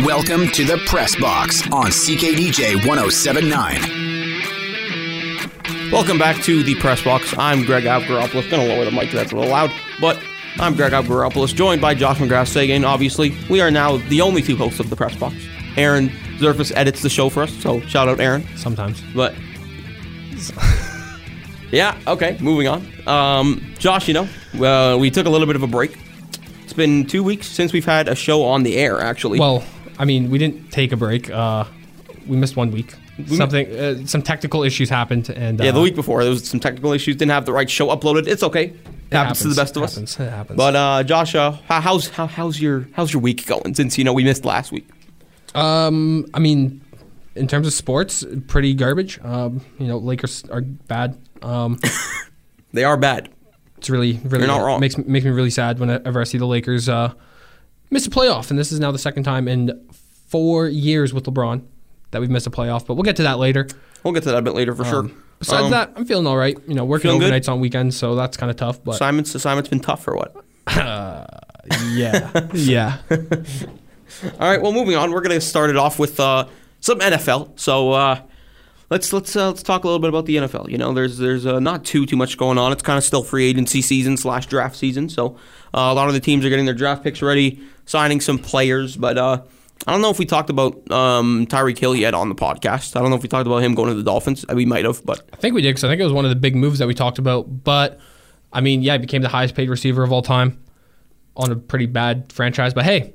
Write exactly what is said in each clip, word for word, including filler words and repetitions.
Welcome to the Press Box on C K D J one oh seven point nine. Welcome back to the Press Box. I'm Greg Avgeropoulos. Gonna lower the mic, that's a little loud, but I'm Greg Avgeropoulos, joined by Josh McGrath Sagan. Obviously, we are now the only two hosts of the Press Box. Aaron Zerfus edits the show for us, so shout out Aaron. Sometimes. But yeah, okay, moving on. Um, Josh, you know, uh, we took a little bit of a break. It's been two weeks since we've had a show on the air, actually. Well, I mean, we didn't take a break. Uh, we missed one week. Something, uh, some technical issues happened, and uh, yeah, the week before there was some technical issues. Didn't have the right show uploaded. It's okay. It happens, happens to the best of it happens, us. It happens. But uh, Josh, uh, how's how, how's your how's your week going? Since you know we missed last week. Um, I mean, in terms of sports, pretty garbage. Um, you know, Lakers are bad. Um, they are bad. It's really, really You're not wrong. makes makes me really sad whenever I see the Lakers uh, miss a playoff, and this is now the second time in four years with LeBron that we've missed a playoff. But we'll get to that later. We'll get to that a bit later for um, sure. Besides um, that, I'm feeling all right. You know, working feeling overnights good? on weekends, so that's kind of tough. But assignments, assignments been tough or what? uh, yeah, yeah. All right. Well, moving on. We're gonna start it off with uh, some N F L. So uh, let's let's uh, let's talk a little bit about the N F L. You know, there's there's uh, not too too much going on. It's kind of still free agency season slash draft season. So uh, a lot of the teams are getting their draft picks ready, signing some players. But uh, I don't know if we talked about um, Tyreek Hill yet on the podcast. I don't know if we talked about him going to the Dolphins. We might have, but I think we did because I think it was one of the big moves that we talked about. But I mean, yeah, he became the highest paid receiver of all time on a pretty bad franchise. But hey,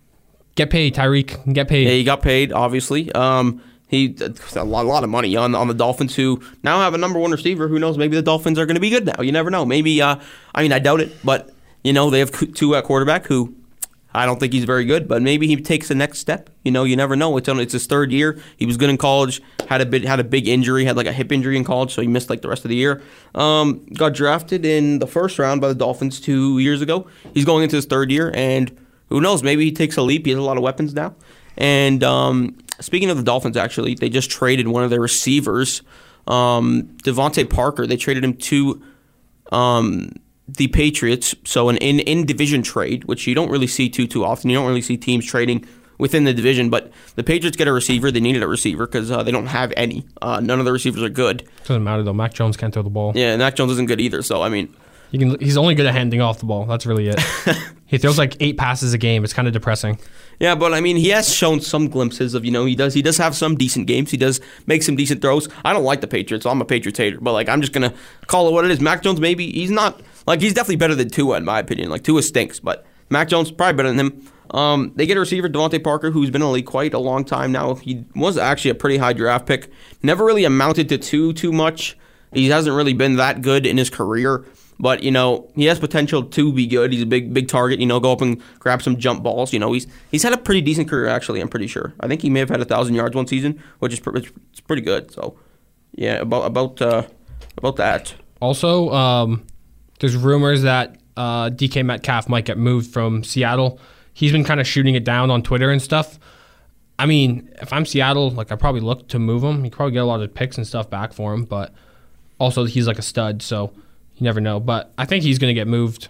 get paid, Tyreek. Get paid. yeah, he got paid. Obviously, um, he a lot, a lot of money on on the Dolphins, who now have a number one receiver. Who knows? Maybe the Dolphins are going to be good now. You never know. Maybe. Uh, I mean, I doubt it, but you know, they have two at quarterback who. I don't think he's very good, but maybe he takes the next step. You know, you never know. It's on, it's his third year. He was good in college. Had a bit had a big injury. Had like a hip injury in college, so he missed like the rest of the year. Um, got drafted in the first round by the Dolphins two years ago. He's going into his third year, and who knows? Maybe he takes a leap. He has a lot of weapons now. And um, speaking of the Dolphins, actually, they just traded one of their receivers, um, Devontae Parker. They traded him to. Um, The Patriots, so an in, in division trade, which you don't really see too too often. You don't really see teams trading within the division, but the Patriots get a receiver. They needed a receiver because uh, they don't have any. Uh, none of the receivers are good. Doesn't matter though. Mac Jones can't throw the ball. Yeah, and Mac Jones isn't good either. So I mean, he can. He's only good at handing off the ball. That's really it. He throws like eight passes a game. It's kind of depressing. yeah, but I mean, he has shown some glimpses of you know he does he does have some decent games. He does make some decent throws. I don't like the Patriots. So I'm a Patriots hater, but like I'm just gonna call it what it is. Mac Jones, maybe he's not. Like, he's definitely better than Tua, in my opinion. Like, Tua stinks, but Mac Jones probably better than him. Um, they get a receiver, Devontae Parker, who's been in the league quite a long time now. He was actually a pretty high draft pick. Never really amounted to too, too much. He hasn't really been that good in his career. But, you know, he has potential to be good. He's a big, big target. You know, go up and grab some jump balls. You know, he's he's had a pretty decent career, actually, I'm pretty sure. I think he may have had one thousand yards one season, which is it's pretty good. So, yeah, about, about, uh, about that. Also, um... there's rumors that uh, D K Metcalf might get moved from Seattle. He's been kind of shooting it down on Twitter and stuff. I mean, if I'm Seattle, like I probably look to move him. You could probably get a lot of picks and stuff back for him, but also he's like a stud, so you never know. But I think he's going to get moved.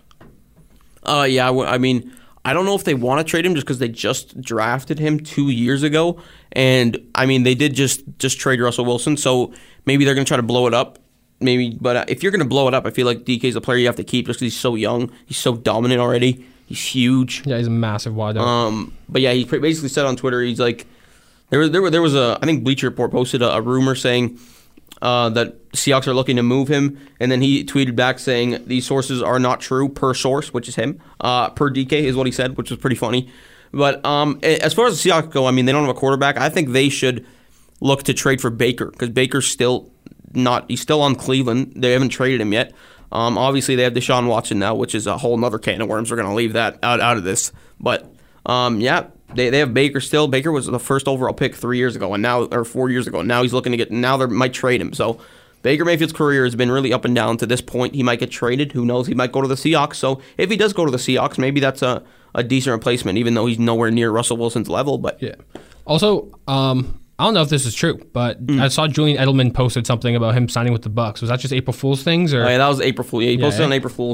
Uh, yeah, I, w- I mean, I don't know if they want to trade him just because they just drafted him two years ago, and I mean they did just just trade Russell Wilson, so maybe they're going to try to blow it up. Maybe, but uh, if you're going to blow it up, I feel like D K's a player you have to keep just because he's so young. He's so dominant already. He's huge. Yeah, he's a massive wide out. Um, but yeah, he basically said on Twitter, he's like, there was there, there was a, I think Bleacher Report posted a, a rumor saying uh, that Seahawks are looking to move him, and then he tweeted back saying these sources are not true per source, which is him, uh, per D K is what he said, which was pretty funny. But um, as far as the Seahawks go, I mean, they don't have a quarterback. I think they should look to trade for Baker because Baker's still. Not he's still on Cleveland. They haven't traded him yet. Um, obviously, they have Deshaun Watson now, which is a whole nother can of worms. We're going to leave that out, out of this. But, um, yeah, they they have Baker still. Baker was the first overall pick three years ago, and now or four years ago. And now he's looking to get. Now they might trade him. So Baker Mayfield's career has been really up and down to this point. He might get traded. Who knows? He might go to the Seahawks. So if he does go to the Seahawks, maybe that's a, a decent replacement, even though he's nowhere near Russell Wilson's level. But yeah. Also, um. I don't know if this is true, but mm. I saw Julian Edelman posted something about him signing with the Bucks. Was that just April Fool's things? Or? Oh, yeah, that was April Fool's. Yeah, he posted yeah, on April Fool's.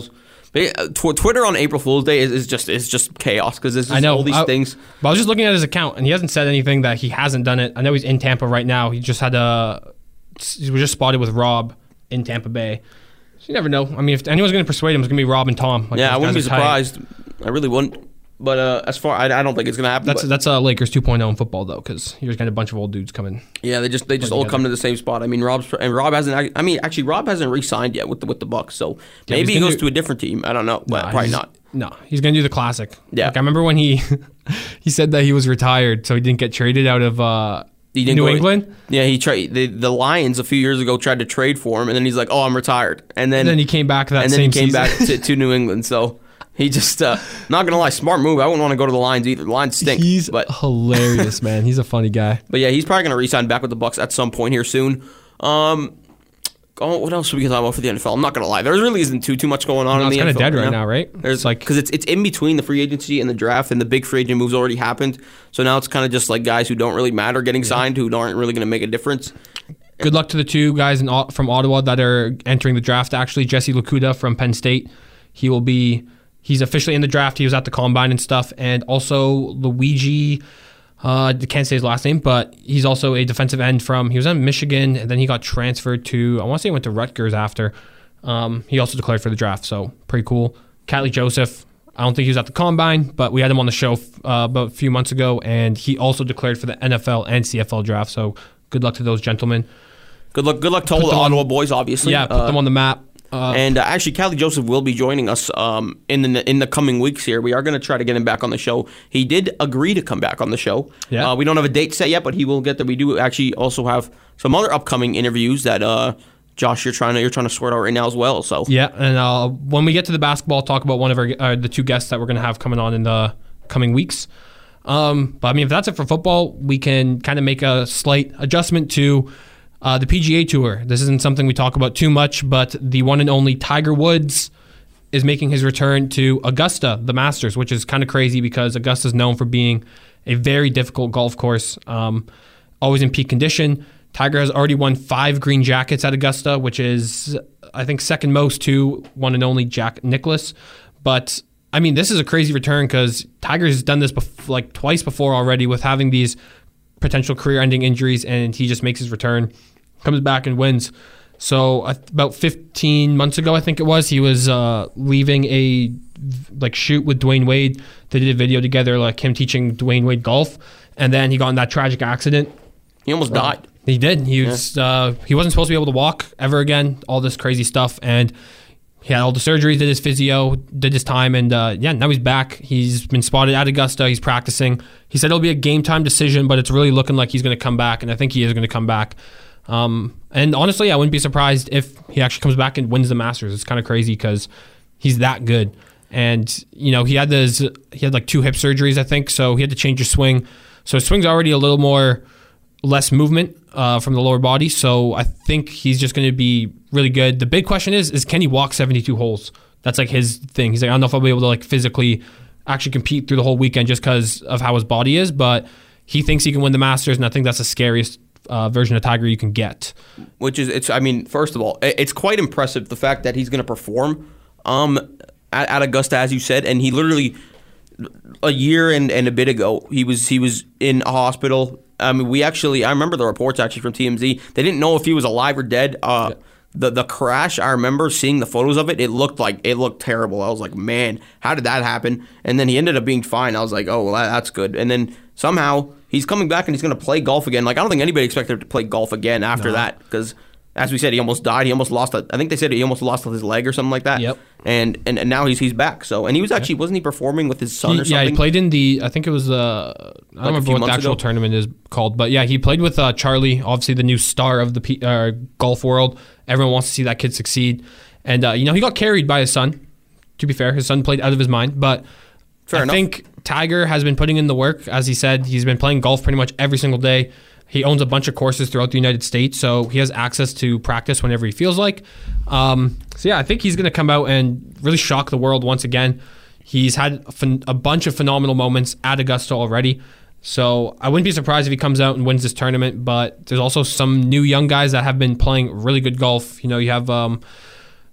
But, uh, tw- Twitter on April Fool's Day is, is just is just chaos because there's just I know all these I, things. But I was just looking at his account, and he hasn't said anything that he hasn't done it. I know he's in Tampa right now. He just had a he was just spotted with Rob in Tampa Bay. So you never know. I mean, if anyone's going to persuade him, it's going to be Rob and Tom. Like, yeah, I wouldn't be are surprised. I really wouldn't. But uh, as far, I, I don't think it's gonna happen. That's but. that's uh, Lakers two point oh in football though, because you're just getting a bunch of old dudes coming. Yeah, they just they just all together. come to the same spot. I mean, Rob's and Rob hasn't. I mean, actually, Rob hasn't re-signed yet with the with the Bucks, so Yeah, maybe he's he gonna goes do- to a different team. I don't know, but Nah, probably he's- not. No, he's gonna do the classic. Yeah. Like, I remember when he he said that he was retired, so he didn't get traded out of uh, He didn't New go to- England. Yeah, he tried. The, the Lions a few years ago tried to trade for him, and then he's like, "Oh, I'm retired," and then And then he came back that and then same he came season. back to, to New England. So he just uh, not gonna lie, smart move. I wouldn't want to go to the Lions either. The Lions stink. He's but hilarious, man. He's a funny guy. but yeah, he's probably gonna re-sign back with the Bucks at some point here soon. Um, oh, what else are we gonna talk about for the N F L? I'm not gonna lie, there really isn't too too much going on No, in it's the kind N of F L dead right now. now, right? There's It's like because it's it's in between the free agency and the draft, and the big free agent moves already happened. So now it's kind of just like guys who don't really matter getting signed, who aren't really going to make a difference. good luck to the two guys in, Ot- from Ottawa that are entering the draft. Actually, Jesse Lakuda from Penn State. He will be. He's officially in the draft. He was at the combine and stuff, and also Luigi. Uh, I can't say his last name, but he's also a defensive end from. He was in Michigan, and then he got transferred to. I want to say he went to Rutgers after. Um, he also declared for the draft, so pretty cool. Catley Joseph. I don't think he was at the combine, but we had him on the show uh, about a few months ago, and he also declared for the N F L and C F L draft. So good luck to those gentlemen. Good luck, good luck to all the them on- Ottawa boys, obviously. Yeah, put Uh, them on the map. Uh, And uh, actually, Callie Joseph will be joining us um, in the in the coming weeks here. We are going to try to get him back on the show. He did agree to come back on the show. Yeah. Uh, we don't have a date set yet, but he will get there. We do actually also have some other upcoming interviews that uh, Josh, you're trying to you're trying to sort out right now as well. So Yeah, and uh, when we get to the basketball, talk about one of our uh, the two guests that we're going to have coming on in the coming weeks. Um, but I mean, if that's it for football, we can kind of make a slight adjustment to uh, the P G A Tour. This isn't something we talk about too much, but the one and only Tiger Woods is making his return to Augusta, the Masters, which is kind of crazy because Augusta is known for being a very difficult golf course, um, always in peak condition. Tiger has already won five green jackets at Augusta, which is, I think, second most to one and only Jack Nicklaus. But, I mean, this is a crazy return because Tiger's done this bef- like twice before already with having these potential career-ending injuries, and he just makes his return, comes back and wins. So uh, about fifteen months ago, I think it was, he was uh, leaving a like shoot with Dwayne Wade. They did a video together, like him teaching Dwayne Wade golf, and then he got in that tragic accident. he almost died. He did. He was. Uh, he wasn't supposed to be able to walk ever again. All this crazy stuff, and he had all the surgeries. Did his physio. Did his time, and uh, yeah, now he's back. He's been spotted at Augusta. He's practicing. He said it'll be a game time decision, but it's really looking like he's going to come back, and I think he is going to come back. Um, and honestly, I wouldn't be surprised if he actually comes back and wins the Masters. It's kind of crazy because he's that good. And you know, he had this. He had like two hip surgeries, I think, so he had to change his swing. So his swing's already a little more less movement uh, from the lower body. So I think he's just going to be really good. The big question is, is can he walk seventy-two holes? That's like his thing. He's like, I don't know if I'll be able to like physically actually compete through the whole weekend just because of how his body is, but he thinks he can win the Masters, and I think that's the scariest uh, version of Tiger you can get. Which is, it's. I mean, first of all, it- it's quite impressive the fact that he's going to perform um, at, at Augusta, as you said, and he literally a year and, and a bit ago he was he was in a hospital. I mean, we actually I remember the reports actually from T M Z. They didn't know if he was alive or dead. Uh, yeah. The the crash, I remember seeing the photos of it. It looked like it looked terrible. I was like, man, how did that happen? And then he ended up being fine. I was like, oh, well, that, that's good. And then somehow he's coming back and he's going to play golf again. Like, I don't think anybody expected him to play golf again after No. that because, as we said, he almost died. He almost lost. A, I think they said he almost lost his leg or something like that. Yep. And and, and now he's he's back. So and he was actually wasn't he performing with his son He- or something? yeah, he played in the, I think it was the, I don't a remember few what the months actual ago? tournament is called, but yeah, he played with uh, Charlie, obviously the new star of the P, uh, golf world. Everyone wants to see that kid succeed. And, uh, you know, he got carried by his son, to be fair. His son played out of his mind, but Fair I enough. think Tiger has been putting in the work. As he said, he's been playing golf pretty much every single day. He owns a bunch of courses throughout the United States, so he has access to practice whenever he feels like. Um, so, yeah, I think he's going to come out and really shock the world once again. He's had a, phen- a bunch of phenomenal moments at Augusta already. So I wouldn't be surprised if he comes out and wins this tournament, but there's also some new young guys that have been playing really good golf. You know, you have um,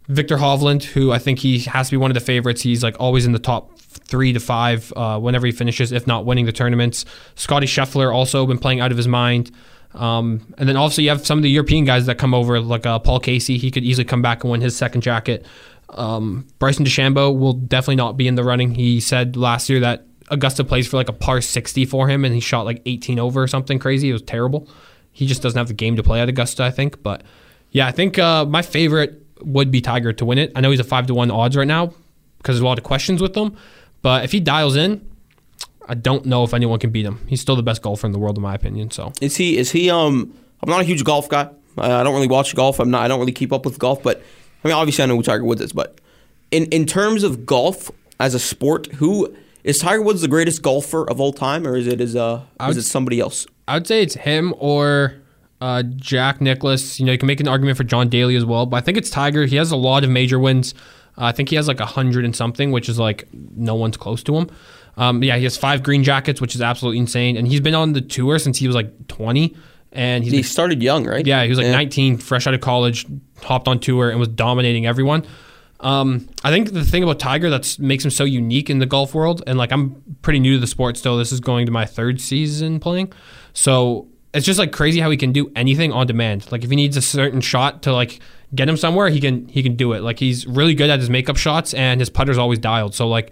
Victor Hovland, who I think he has to be one of the favorites. He's like always in the top three to five uh, whenever he finishes, if not winning the tournaments. Scotty Scheffler also been playing out of his mind. Um, and then also you have some of the European guys that come over, like uh, Paul Casey. He could easily come back and win his second jacket. Um, Bryson DeChambeau will definitely not be in the running. He said last year that Augusta plays for like a par sixty for him, and he shot like eighteen over or something crazy. It was terrible. He just doesn't have the game to play at Augusta, I think. But yeah, I think uh, my favorite would be Tiger to win it. I know he's a five to one odds right now because there's a lot of questions with him. But if he dials in, I don't know if anyone can beat him. He's still the best golfer in the world, in my opinion. So is he? Is he? Um, I'm not a huge golf guy. I don't really watch golf. I'm not. I don't really keep up with golf. But I mean, obviously, I know who Tiger Woods is. But in in terms of golf as a sport, who is Tiger Woods the greatest golfer of all time, or is it is uh is it somebody else? I would say it's him or uh, Jack Nicklaus. You know, you can make an argument for John Daly as well, but I think it's Tiger. He has a lot of major wins. Uh, I think he has like a hundred and something, which is like no one's close to him. Um, yeah, he has five green jackets, which is absolutely insane. And he's been on the tour since he was like twenty. And he's he been, started young, right? Yeah, he was like yeah. nineteen, fresh out of college, hopped on tour and was dominating everyone. Um, I think the thing about Tiger that makes him so unique in the golf world, and like I'm pretty new to the sport still. This is going to my third season playing. So it's just like crazy how he can do anything on demand. Like if he needs a certain shot to like get him somewhere, he can he can do it. Like he's really good at his makeup shots, and his putter's always dialed. So like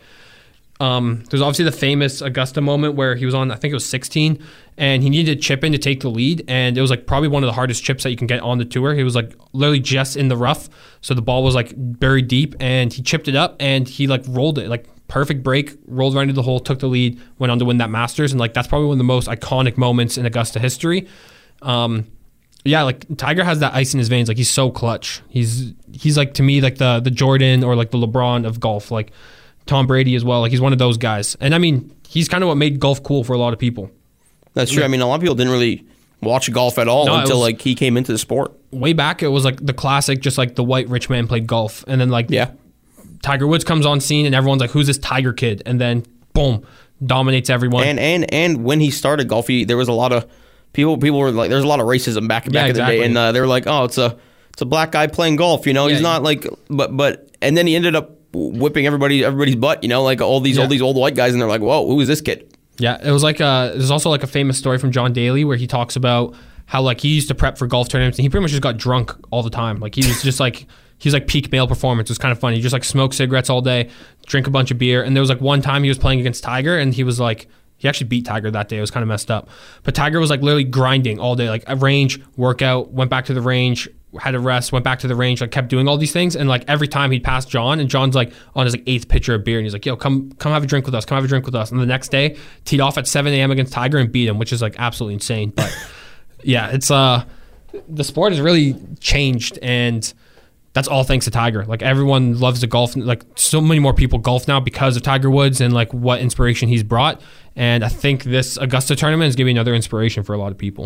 Um, there's obviously the famous Augusta moment where he was on, I think it was sixteen, and he needed to chip in to take the lead, and it was like probably one of the hardest chips that you can get on the tour. He was like literally just in the rough, so the ball was like buried deep, and he chipped it up, and he like rolled it, like perfect break, rolled right into the hole, took the lead, went on to win that Masters, and like that's probably one of the most iconic moments in Augusta history. Um, yeah, like Tiger has that ice in his veins, like he's so clutch. He's he's like to me like the the Jordan or like the LeBron of golf, like Tom Brady as well. Like he's one of those guys. And I mean, he's kind of what made golf cool for a lot of people. That's true. I mean, a lot of people didn't really watch golf at all no, until was, like he came into the sport. Way back, it was like the classic, just like the white rich man played golf. And then like yeah. Tiger Woods comes on scene and everyone's like, who's this Tiger kid? And then boom, dominates everyone. And and and when he started golf, he, there was a lot of people, people were like, there's a lot of racism back, back yeah, in exactly. the day. And uh, they were like, oh, it's a, it's a black guy playing golf, you know? Yeah, he's not yeah. like, but, but, and then he ended up whipping everybody everybody's butt, you know, like all these yeah. all these old white guys, and they're like, whoa, who is this kid? Yeah, it was like uh there's also like a famous story from John Daly where he talks about how like he used to prep for golf tournaments and he pretty much just got drunk all the time. Like he was just like he was like peak male performance. It was kind of funny. He just like smoked cigarettes all day, drink a bunch of beer, and there was like one time he was playing against Tiger and he was like he actually beat Tiger that day. It was kind of messed up. But Tiger was like literally grinding all day, like a range, workout, went back to the range, had a rest, went back to the range, like kept doing all these things. And like every time he'd pass John, and John's like on his like eighth pitcher of beer, and he's like, yo, come come have a drink with us, come have a drink with us. And the next day, teed off at seven a.m. against Tiger and beat him, which is like absolutely insane. But yeah, it's uh the sport has really changed, and that's all thanks to Tiger. Like everyone loves the golf, like so many more people golf now because of Tiger Woods and like what inspiration he's brought. And I think this Augusta tournament is giving another inspiration for a lot of people.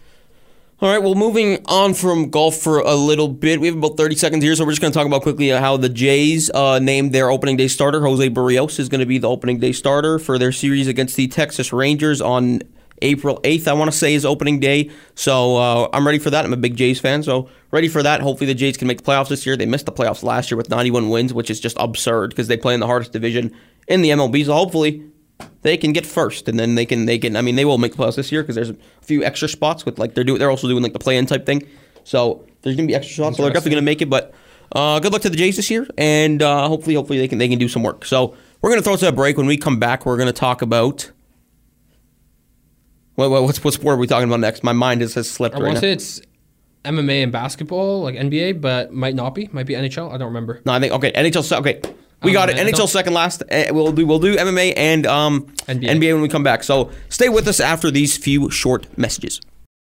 All right, well, moving on from golf for a little bit. We have about thirty seconds here, so we're just going to talk about quickly how the Jays uh, named their opening day starter. Jose Barrios is going to be the opening day starter for their series against the Texas Rangers on April eighth, I want to say, is opening day. So uh, I'm ready for that. I'm a big Jays fan, so ready for that. Hopefully the Jays can make the playoffs this year. They missed the playoffs last year with ninety-one wins, which is just absurd because they play in the hardest division in the M L B. So hopefully they can get first, and then they can they can. I mean, they will make the playoffs this year because there's a few extra spots with like they're doing. They're also doing like the play-in type thing. So there's gonna be extra spots. So they're definitely gonna make it. But uh, good luck to the Jays this year, and uh, hopefully, hopefully they can they can do some work. So we're gonna throw to a break. When we come back, we're gonna talk about what what what's what sport are we talking about next? My mind has, has slipped. I right want now. to say it's M M A and basketball, like N B A, but might not be. Might be N H L. I don't remember. No, I think okay. N H L. Okay. We got it. N H L second last. We'll do we'll do M M A and um, N B A. N B A when we come back. So stay with us after these few short messages.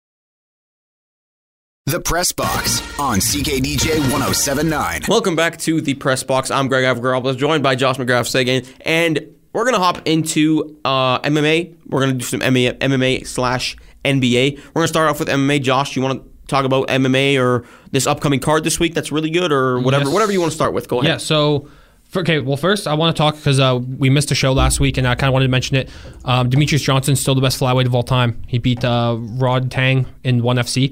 The Press Box on C K D J one oh seven point nine. Welcome back to the Press Box. I'm Greg Avgaropoulos, joined by Josh McGrath Sagan, and we're gonna hop into uh, M M A. We're gonna do some M M A slash N B A. We're gonna start off with M M A. Josh, you want to talk about M M A or this upcoming card this week that's really good, or whatever, yes. whatever you want to start with. Go ahead. Yeah. So. Okay, well, first, I want to talk because uh, we missed a show last week, and I kind of wanted to mention it. Um, Demetrius Johnson's still the best flyweight of all time. He beat uh, Rod Tang in one F C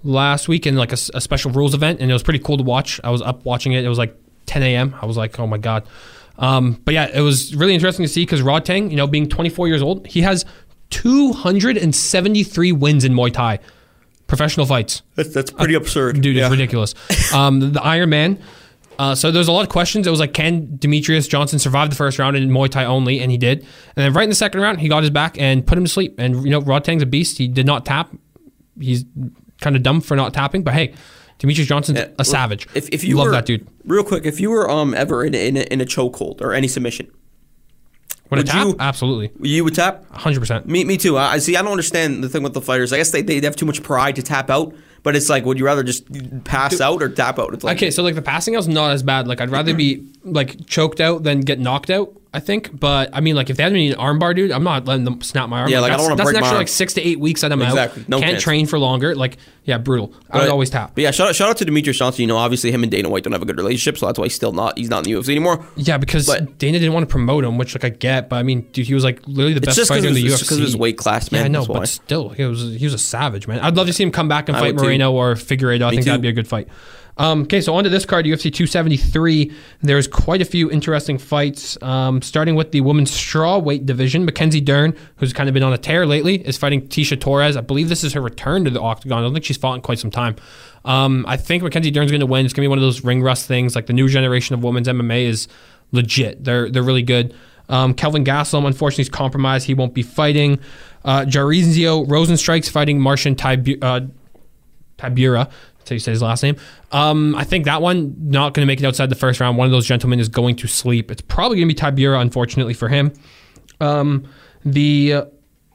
last week in like a, a special rules event, and it was pretty cool to watch. I was up watching it. It was like ten a.m. I was like, oh my god. Um, but yeah, it was really interesting to see because Rodtang, you know, being twenty-four years old, he has two hundred seventy-three wins in Muay Thai, professional fights. That's, that's pretty uh, absurd. Dude, yeah. it's ridiculous. Um, the, the Iron Man. Uh, so there's a lot of questions. It was like, can Demetrius Johnson survive the first round in Muay Thai only? And he did. And then right in the second round, he got his back and put him to sleep. And, you know, Rodtang's a beast. He did not tap. He's kind of dumb for not tapping. But, hey, Demetrius Johnson's yeah, a savage. If, if you Love were, that dude. Real quick, if you were um ever in a, in a, in a chokehold or any submission, Would I tap? You, Absolutely. You would tap? one hundred percent. Me, me too. I see. I don't understand the thing with the fighters. I guess they, they have too much pride to tap out. But it's like, would you rather just pass Dude, out or tap out? It's like, okay, so like the passing out's not as bad. Like I'd rather be like choked out than get knocked out, I think. But I mean, like if they had me in an armbar, dude, I'm not letting them snap my arm. Yeah, like, like I don't want to break break my arm. That's an extra arm. like six to eight weeks that I'm exactly. out. No Can't chance. train for longer. Like, yeah, brutal. But, I would always tap. But yeah, shout out, shout out to Demetrius Johnson. You know, obviously him and Dana White don't have a good relationship, so that's why he's still not. He's not in the U F C anymore. Yeah, because but, Dana didn't want to promote him, which like I get. But I mean, dude, he was like literally the best fighter in the U F C. It's just because of his weight class, man. Yeah, I know, that's but why. still, he was he was a savage, man. I'd love to see him come back and I fight Moreno or Figueiredo. I Me think too. that'd be a good fight. Um, okay, so on to this card, U F C two seventy-three. There's quite a few interesting fights, um, starting with the women's strawweight division. Mackenzie Dern, who's kind of been on a tear lately, is fighting Tisha Torres. I believe this is her return to the octagon. I don't think she's fought in quite some time. Um, I think Mackenzie Dern's going to win. It's going to be one of those ring rust things. Like the new generation of women's M M A is legit. They're they're really good. Um, Kelvin Gastelum, unfortunately, is compromised. He won't be fighting. Uh, Jairzinho Rosenstrike's fighting Marcin Tybura. Uh, Tybura. That's how you say his last name. Um, I think that one not going to make it outside the first round. One of those gentlemen is going to sleep. It's probably going to be Tybura, unfortunately for him. Um, the uh,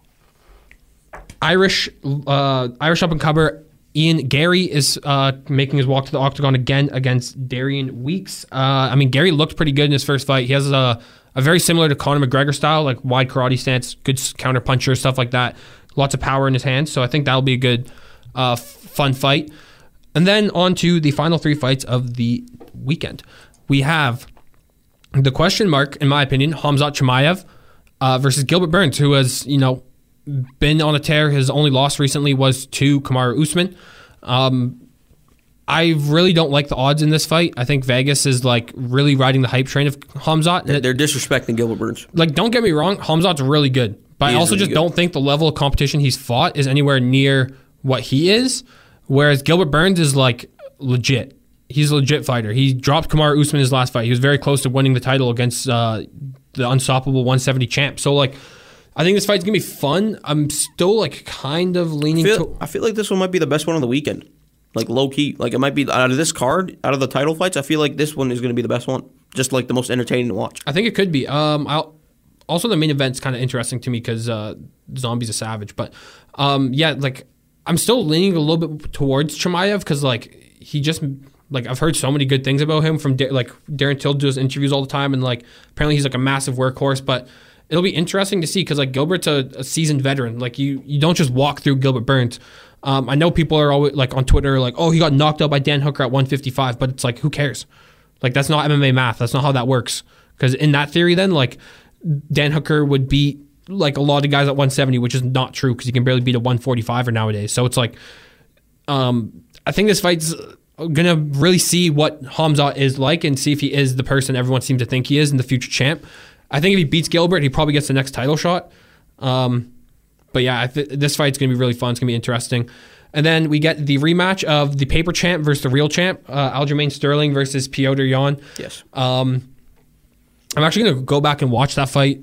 Irish uh, Irish up and comer Ian Gary is uh, making his walk to the octagon again against Darian Weeks. Uh, I mean, Gary looked pretty good in his first fight. He has a, a very similar to Conor McGregor style, like wide karate stance, good counter puncher, stuff like that. Lots of power in his hands. So I think that'll be a good, uh, fun fight. And then on to the final three fights of the weekend. We have the question mark, in my opinion, Khamzat Chimaev uh, versus Gilbert Burns, who has, you know, been on a tear. His only loss recently was to Kamaru Usman. Um, I really don't like the odds in this fight. I think Vegas is like really riding the hype train of Khamzat. They're, they're disrespecting Gilbert Burns. Like, don't get me wrong, Khamzat's really good. But He I is also really just good. don't think the level of competition he's fought is anywhere near what he is. Whereas Gilbert Burns is like legit. He's a legit fighter. He dropped Kamaru Usman in his last fight. He was very close to winning the title against uh, the unstoppable one seventy champ. So like, I think this fight's gonna be fun. I'm still like kind of I leaning. feel, to- I feel like this one might be the best one of the weekend. Like low key. Like it might be out of this card, out of the title fights, I feel like this one is going to be the best one. Just like the most entertaining to watch. I think it could be. Um, I'll, also, the main event's kind of interesting to me because uh, Zombie's a savage. But um, yeah, like I'm still leaning a little bit towards Chimaev because like he just like I've heard so many good things about him from da- like Darren Till does interviews all the time, and like apparently he's like a massive workhorse. But it'll be interesting to see because like Gilbert's a, a seasoned veteran. Like you, you don't just walk through Gilbert Burns. Um, I know people are always like on Twitter like, oh, he got knocked out by Dan Hooker at one fifty-five, but it's like, who cares? Like that's not M M A math. That's not how that works. Because in that theory, then like Dan Hooker would beat like a lot of guys at one seventy, which is not true because he can barely beat a one forty-five nowadays. So it's like, um, I think this fight's gonna really see what Khamzat is like and see if he is the person everyone seems to think he is in the future champ. I think if he beats Gilbert, he probably gets the next title shot. Um, but yeah, I th- this fight's gonna be really fun. It's gonna be interesting. And then we get the rematch of the paper champ versus the real champ, uh, Aljamain Sterling versus Petr Yan. Yes. Um, I'm actually going to go back and watch that fight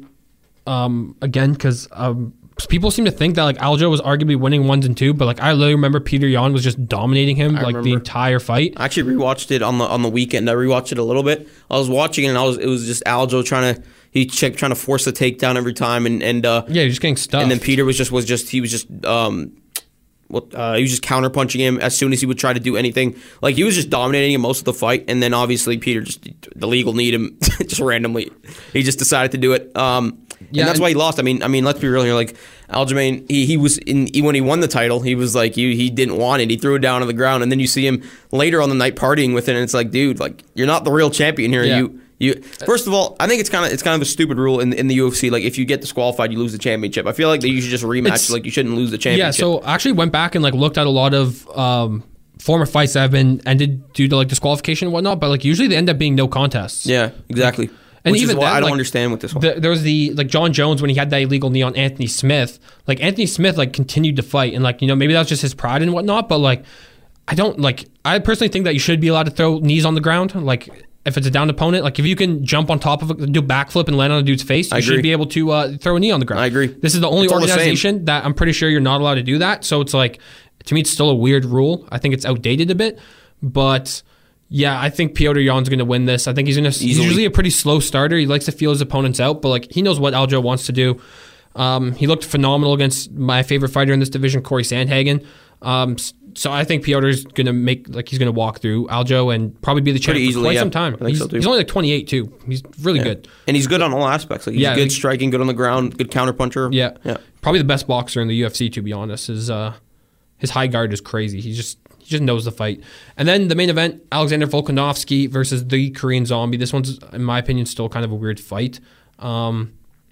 um, again because um, people seem to think that like Aljo was arguably winning ones and two, but like I literally remember Petr Yan was just dominating him I like remember. the entire fight. I actually rewatched it on the on the weekend. I rewatched it a little bit. I was watching it and I was it was just Aljo trying to he checked trying to force the takedown every time and and uh, Yeah, he's just getting stuffed. and then Peter was just was just he was just um what uh, he was just counterpunching him as soon as he would try to do anything. Like he was just dominating him most of the fight, and then obviously Peter just the legal need him just randomly. He just decided to do it. Um, Yeah, and that's and- why he lost. I mean, I mean, let's be real here. Like Aljamain, he he was in he, when he won the title, he was like he he didn't want it. He threw it down on the ground, and then you see him later on the night partying with it, and it's like, dude, like you're not the real champion here. Yeah. You You first of all, I think it's kind of it's kind of a stupid rule in in the U F C. Like if you get disqualified, you lose the championship. I feel like that you should just rematch. It's, like you shouldn't lose the championship. Yeah. So I actually went back and like looked at a lot of um, former fights that have been ended due to like disqualification and whatnot. But like usually they end up being no contests. Yeah. Exactly. Like, and Which even is what then, I don't like, understand with this one. The, there was the like John Jones when he had that illegal knee on Anthony Smith. Like Anthony Smith like continued to fight and like you know maybe that was just his pride and whatnot. But like I don't like I personally think that you should be allowed to throw knees on the ground. Like if it's a downed opponent, like if you can jump on top of it, do a backflip and land on a dude's face, you I should agree. be able to uh, throw a knee on the ground. I agree. This is the only It's all the organization same. that I'm pretty sure you're not allowed to do that. So it's like to me it's still a weird rule. I think it's outdated a bit, but. Yeah, I think Piotr Jan's going to win this. I think he's going to. He's usually a pretty slow starter. He likes to feel his opponents out, but like he knows what Aljo wants to do. Um, he looked phenomenal against my favorite fighter in this division, Corey Sandhagen. Um, so I think Piotr's going to make like he's going to walk through Aljo and probably be the champ for easily, quite yeah. some time. I think He's, so, too. he's only like twenty-eight too. He's really Yeah. good. And he's good on all aspects. Like he's Yeah, good like- striking, good on the ground, good counter puncher. Yeah, Yeah. probably the best boxer in the U F C. To be honest, his uh, his high guard is crazy. He just he just knows the fight. And then the main event: Alexander Volkanovski versus the Korean Zombie. This one's, in my opinion, still kind of a weird fight. Um,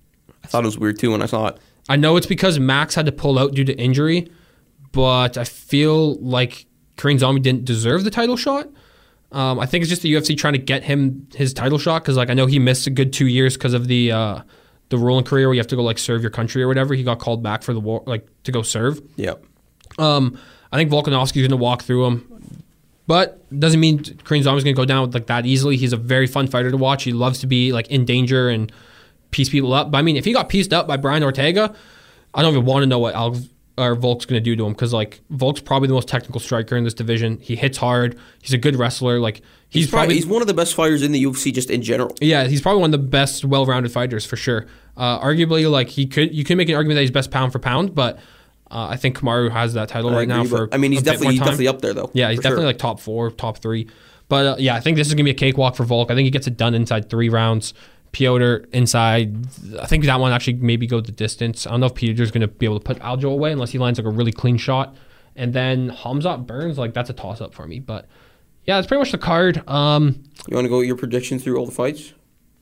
I thought it was weird too when I saw it. I know it's because Max had to pull out due to injury, but I feel like Korean Zombie didn't deserve the title shot. Um, I think it's just the U F C trying to get him his title shot because, like, I know he missed a good two years because of the uh, the rule in Korea where you have to go like serve your country or whatever. He got called back for the war, like to go serve. Yep. Um, I think Volkanovski's going to walk through him, but doesn't mean Korean Zombie's going to go down like that easily. He's a very fun fighter to watch. He loves to be like in danger and piece people up. But I mean, if he got pieced up by Brian Ortega, I don't even want to know what Alex or Volk's going to do to him because like Volk's probably the most technical striker in this division. He hits hard. He's a good wrestler. Like he's, He's probably probably he's one of the best fighters in the U F C just in general. yeah, he's probably one of the best well-rounded fighters for sure. Uh, arguably, like he could you could make an argument that he's best pound for pound, but. Uh, I think Kamaru has that title I right agree, now. but- For I mean, he's a bit definitely more he's time. definitely up there though. Yeah, he's for definitely sure. like top four, top three. But uh, yeah, I think this is gonna be a cakewalk for Volk. I think he gets it done inside three rounds. Piotr inside. I think that one actually maybe go the distance. I don't know if Piotr's gonna be able to put Aljo away unless he lands like a really clean shot. And then Hamzat Burns, like that's a toss up for me. But yeah, that's pretty much the card. Um, You want to go with your predictions through all the fights?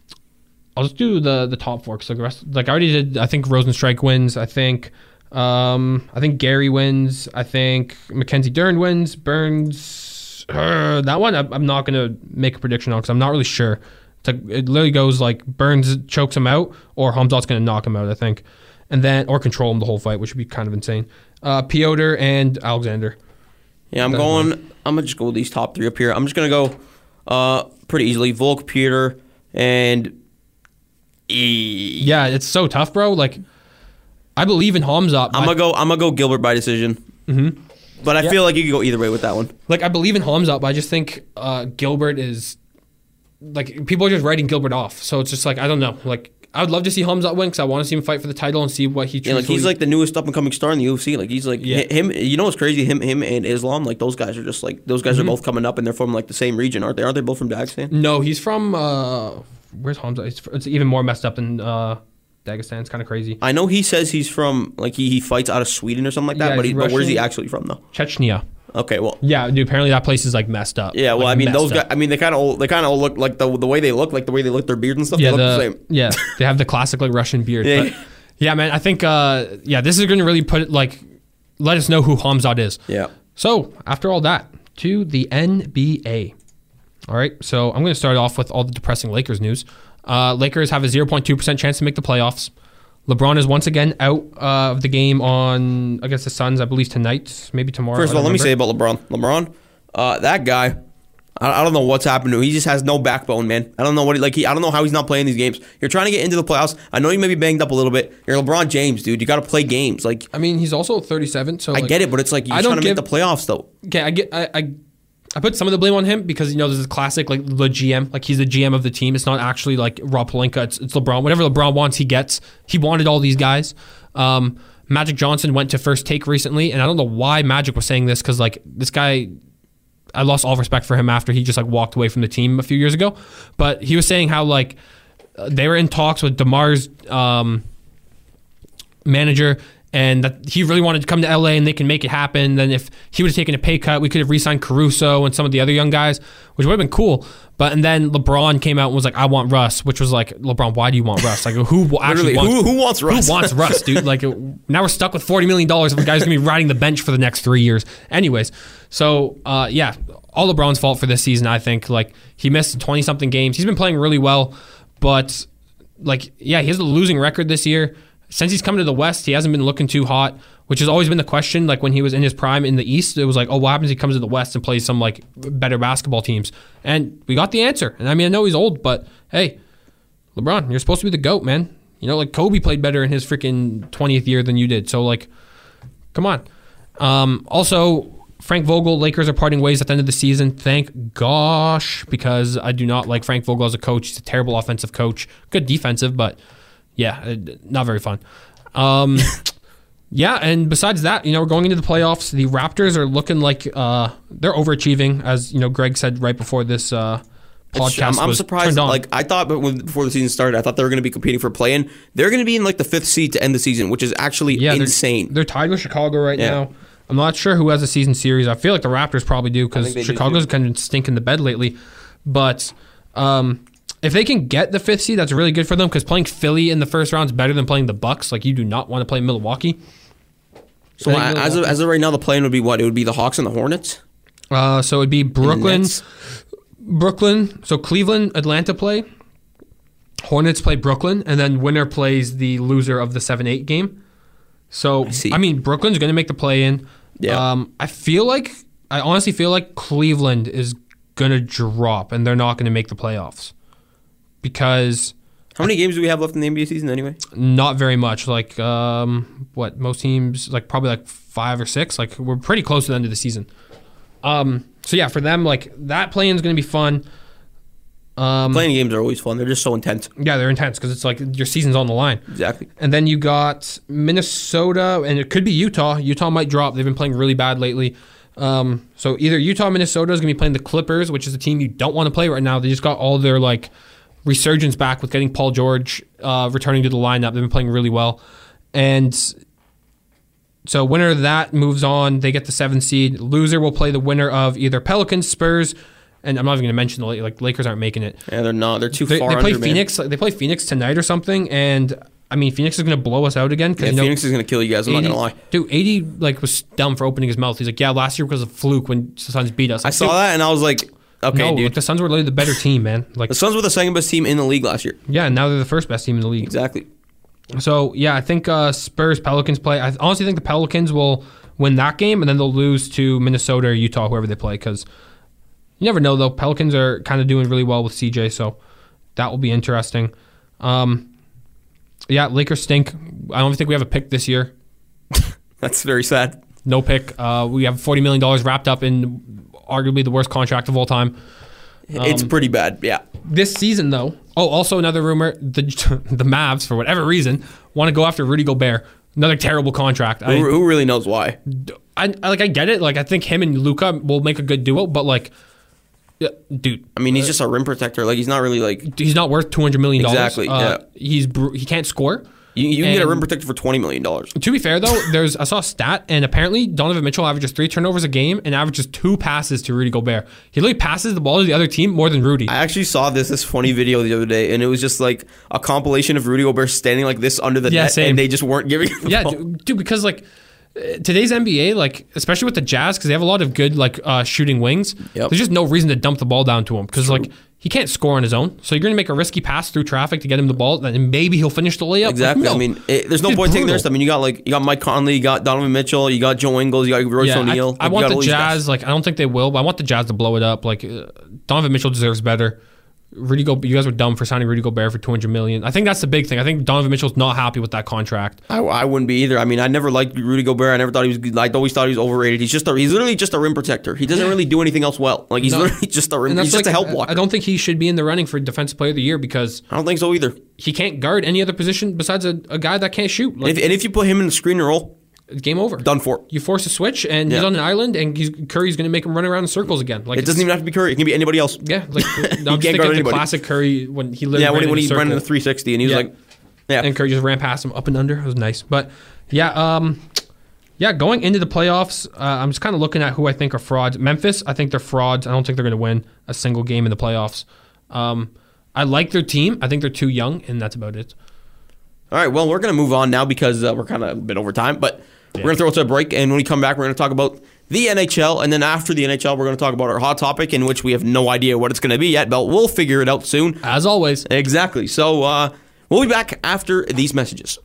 I'll just do the the top four because like the rest, like I already did. I think Rosenstrike wins. I think. Um, I think Gary wins. I think Mackenzie Dern wins. Burns, uh, that one I, I'm not gonna make a prediction on because I'm not really sure. It's like, it literally goes like Burns chokes him out, or Hamzat's gonna knock him out. I think, and then or control him the whole fight, which would be kind of insane. Uh, Piotr and Alexander. Yeah, I'm Doesn't going. matter. I'm gonna just go with these top three up here. I'm just gonna go uh, pretty easily. Volk, Piotr, and E. Yeah, it's so tough, bro. Like, I believe in Hamzat. I'm I- gonna go. I'm gonna go Gilbert by decision. Mm-hmm. But I Yeah. feel like you could go either way with that one. Like, I believe in Hamzat, but I just think uh, Gilbert is like people are just writing Gilbert off. So it's just like I don't know. Like, I would love to see Hamzat win because I want to see him fight for the title and see what he. Yeah, like he's truthfully- like the newest up and coming star in the U F C. Like he's like Yeah. hi- him. You know what's crazy? Him, him, and Islam. Like those guys are just like those guys Mm-hmm. are both coming up and they're from like the same region, aren't they? Aren't they both from Dagestan? No, he's from uh, where's Hamzat? It's, it's even more messed up than uh, Dagestan. It's kind of crazy. I know he says he's from like he, he fights out of Sweden or something like that. Yeah, but he's he, but where's he Russian. actually from though? Chechnya. Okay, well. Yeah, dude. Apparently that place is like messed up. Yeah, well, Like, I mean, messed those guys. up. I mean, they kind of all they kind of all look like the the way they look, like the way they look their beards and stuff. Yeah, they look the, the same. yeah, they have the classic like Russian beard. Yeah. But yeah, man, I think uh, yeah, this is going to really put it like let us know who Hamzat is. Yeah. So after all that, to the N B A. All right, so I'm going to start off with all the depressing Lakers news. Uh, Lakers have a zero point two percent chance to make the playoffs. LeBron is once again out uh, of the game on against the Suns, I believe tonight, maybe tomorrow. First of I all, don't let me say remember. about LeBron. LeBron, uh, that guy. I, I don't know what's happened to him. He just has no backbone, man. I don't know what he like. He, I don't know how he's not playing these games. You're trying to get into the playoffs. I know you may be banged up a little bit. You're LeBron James, dude. You got to play games. Like I mean, he's also thirty-seven, so I like, get it, but it's like you're I trying don't to give- make the playoffs, though. Okay, I get I, I I put some of the blame on him because you know this is classic like the G M, like he's the G M of the team. It's not actually like Rob Pelinka. It's, it's LeBron. Whatever LeBron wants, he gets. He wanted all these guys. Um, Magic Johnson went to First Take recently, and I don't know why Magic was saying this because like this guy, I lost all respect for him after he just like walked away from the team a few years ago. But he was saying how like they were in talks with DeMar's um, manager. and that he really wanted to come to L A and they can make it happen. Then if he would have taken a pay cut, we could have re-signed Caruso and some of the other young guys, which would have been cool. But and then LeBron came out and was like, I want Russ, which was like, LeBron, why do you want Russ? Like, who actually wants, who, who wants Russ? Who wants Russ, dude? Like, now we're stuck with forty million dollars if a guy's going to be riding the bench for the next three years. Anyways, so, uh, yeah, all LeBron's fault for this season, I think. Like, he missed twenty-something games. He's been playing really well, but, like, yeah, he has a losing record this year. Since he's come to the West, he hasn't been looking too hot, which has always been the question. Like when he was in his prime in the East, it was like, oh, what happens if he comes to the West and plays some like better basketball teams? And we got the answer. And I mean, I know he's old, but hey, LeBron, you're supposed to be the GOAT, man. You know, like Kobe played better in his freaking twentieth year than you did. So like, come on. Um, also, Frank Vogel, Lakers are parting ways at the end of the season. Thank gosh, because I do not like Frank Vogel as a coach. He's a terrible offensive coach. Good defensive, but yeah, not very fun. Um, yeah, and besides that, you know, we're going into the playoffs. The Raptors are looking like uh, they're overachieving, as you know, Greg said right before this uh, podcast. I'm, I'm was surprised. turned on. Like I thought, but when, before the season started, I thought they were going to be competing for play-in. They're going to be in like the fifth seed to end the season, which is actually yeah, insane. They're, they're tied with Chicago right Yeah. now. I'm not sure who has a season series. I feel like the Raptors probably do because Chicago's kind of stinking the bed lately. But um, if they can get the fifth seed, that's really good for them because playing Philly in the first round is better than playing the Bucks. Like you do not want to play Milwaukee. So I, as of, as of right now, the plan would be what? It would be the Hawks and the Hornets. Uh, so it'd be Brooklyn, Brooklyn. So Cleveland, Atlanta play. Hornets play Brooklyn, and then winner plays the loser of the seven eight game. So I, I mean, Brooklyn's going to make the play in. Yeah. Um, I feel like I honestly feel like Cleveland is going to drop, and they're not going to make the playoffs because. How many games do we have left in the N B A season anyway? Not very much. Like, um, what, most teams, like probably like five or six. Like, we're pretty close to the end of the season. Um, so, yeah, for them, like, that play-in is going to be fun. Um, Playing games are always fun. They're just so intense. Yeah, they're intense because it's like your season's on the line. Exactly. And then you got Minnesota, and it could be Utah. Utah might drop. They've been playing really bad lately. Um, so either Utah or Minnesota is going to be playing the Clippers, which is a team you don't want to play right now. They just got all their, like, resurgence back with getting Paul George uh, returning to the lineup. They've been playing really well. And so winner of that moves on. They get the seventh seed. Loser will play the winner of either Pelicans, Spurs, and I'm not even going to mention the like Lakers aren't making it. Yeah, they're not. They're too they, far They play under, Phoenix. man. They play Phoenix tonight or something, and I mean Phoenix is going to blow us out again. Yeah, you know, Phoenix is going to kill you guys. I'm eighty, not going to lie. Dude, eighty like was dumb for opening his mouth. He's like, yeah, last year was a fluke when the Suns beat us. I Like, saw dude, that and I was like, okay, no, dude. like, the Suns were literally the better team, man. Like The Suns were the second best team in the league last year. yeah, and now they're the first best team in the league. Exactly. So, yeah, I think uh, Spurs, Pelicans play. I honestly think the Pelicans will win that game, and then they'll lose to Minnesota or Utah, whoever they play, because you never know, though. Pelicans are kind of doing really well with C J, so that will be interesting. Um, yeah, Lakers stink. I don't think we have a pick this year. That's very sad. No pick. Uh, we have forty million dollars wrapped up in arguably the worst contract of all time. It's Um, pretty bad, yeah. This season, though, oh, also another rumor, the the Mavs, for whatever reason, want to go after Rudy Gobert. Another terrible contract. I, Who, who really knows why? I, I like I get it. Like I think him and Luka will make a good duo, but like, yeah, dude, I mean, he's just a rim protector. Like, he's not really like... he's not worth two hundred million dollars. Exactly, Uh, yeah. He's br- he can't score. You, you can get a And- rim protector for twenty million dollars. To be fair, though, there's I saw a stat, and apparently Donovan Mitchell averages three turnovers a game and averages two passes to Rudy Gobert. He literally passes the ball to the other team more than Rudy. I actually saw this this funny video the other day, and it was just like a compilation of Rudy Gobert standing like this under the Yeah, net, same. and they just weren't giving him the Yeah, ball. dude, dude, because like uh, today's N B A, like especially with the Jazz, because they have a lot of good like uh, shooting wings. Yep. There's just no reason to dump the ball down to him because like he can't score on his own. So you're gonna make a risky pass through traffic to get him the ball, and maybe he'll finish the layup. Exactly. Like, no. I mean, it, there's no He's point taking their brutal. stuff. I mean, you got like you got Mike Conley, you got Donovan Mitchell, you got Joe Ingles, you got Royce Yeah, O'Neal. I, I Like, you want got the all these guys. Jazz. Like I don't think they will, but I want the Jazz to blow it up. Like uh, Donovan Mitchell deserves better. Rudy Go, you guys were dumb for signing Rudy Gobert for two hundred million. I think that's the big thing. I think Donovan Mitchell's not happy with that contract. I, I wouldn't be either. I mean, I never liked Rudy Gobert. I never thought he was good. I always thought he was overrated. He's just a, he's literally just a rim protector. He doesn't really do anything else well. Like he's No. literally just a rim. And that's He's just like, a help I- blocker. I don't think he should be in the running for Defensive Player of the Year because I don't think so either. he can't guard any other position besides a, a guy that can't shoot. Like, If, and if you put him in the screen and roll, game over. done for. You force a switch, and he's Yeah. on an island, and he's, Curry's going to make him run around in circles again. Like It doesn't it's- even have to be Curry. It can be anybody else. Yeah, like I'm just can't thinking guard of the anybody. classic Curry when he literally Yeah, when, ran he- when in a he circle. ran in the three sixty and he was Yeah. like, Yeah. And Curry just ran past him up and under. It was nice. But, yeah, um, yeah, going into the playoffs, uh, I'm just kind of looking at who I think are frauds. Memphis, I think they're frauds. I don't think they're going to win a single game in the playoffs. Um, I like their team. I think they're too young, and that's about it. All right, well, we're going to move on now because uh, we're kind of a bit over time, but yeah. we're going to throw it to a break, and when we come back, we're going to talk about the N H L, and then after the N H L, we're going to talk about our hot topic, in which we have no idea what it's going to be yet, but we'll figure it out soon. As always. Exactly. So uh, we'll be back after these messages.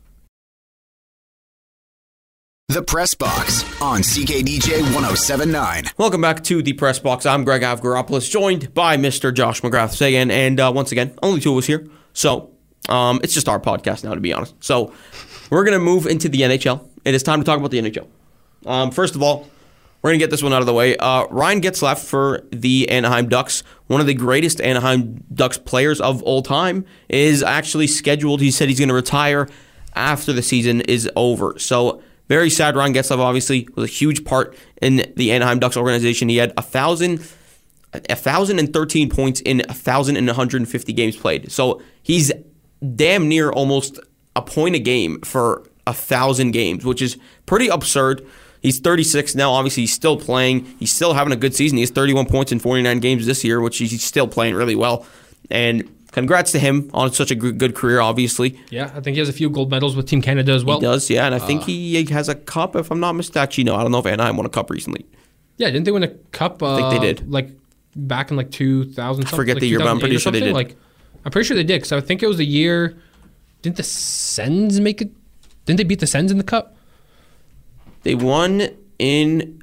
The Press Box on C K D J one oh seven point nine. Welcome back to the Press Box. I'm Greg Avgaropoulos, joined by Mister Josh McGrath Sagan, and uh, once again, only two of us here, so um, it's just our podcast now, to be honest. So we're going to move into the N H L. It is time to talk about the N H L. Um, first of all, we're going to get this one out of the way. Uh, Ryan Getzlaf for the Anaheim Ducks, one of the greatest Anaheim Ducks players of all time, is actually scheduled. He said he's going to retire after the season is over. So very sad. Ryan Getzlaf obviously was a huge part in the Anaheim Ducks organization. He had a thousand, a thousand and thirteen points in a thousand and one hundred fifty games played. So he's damn near almost a point a game for a thousand games, which is pretty absurd. He's thirty-six now. Obviously, he's still playing. He's still having a good season. He has thirty-one points in forty-nine games this year, which he's still playing really well. And congrats to him on such a good career, obviously. Yeah, I think he has a few gold medals with Team Canada as well. He does, yeah. And I think uh, he has a cup, if I'm not mistaken. Actually, no, I don't know if Anaheim won a cup recently. Yeah, didn't they win a cup? Uh, I think they did. Like back in like two thousand something? I forget like the year, but I'm pretty sure they did. Like, I'm pretty sure they did, because I think it was the year. Didn't the Sens make it? Didn't they beat the Sens in the cup? They won in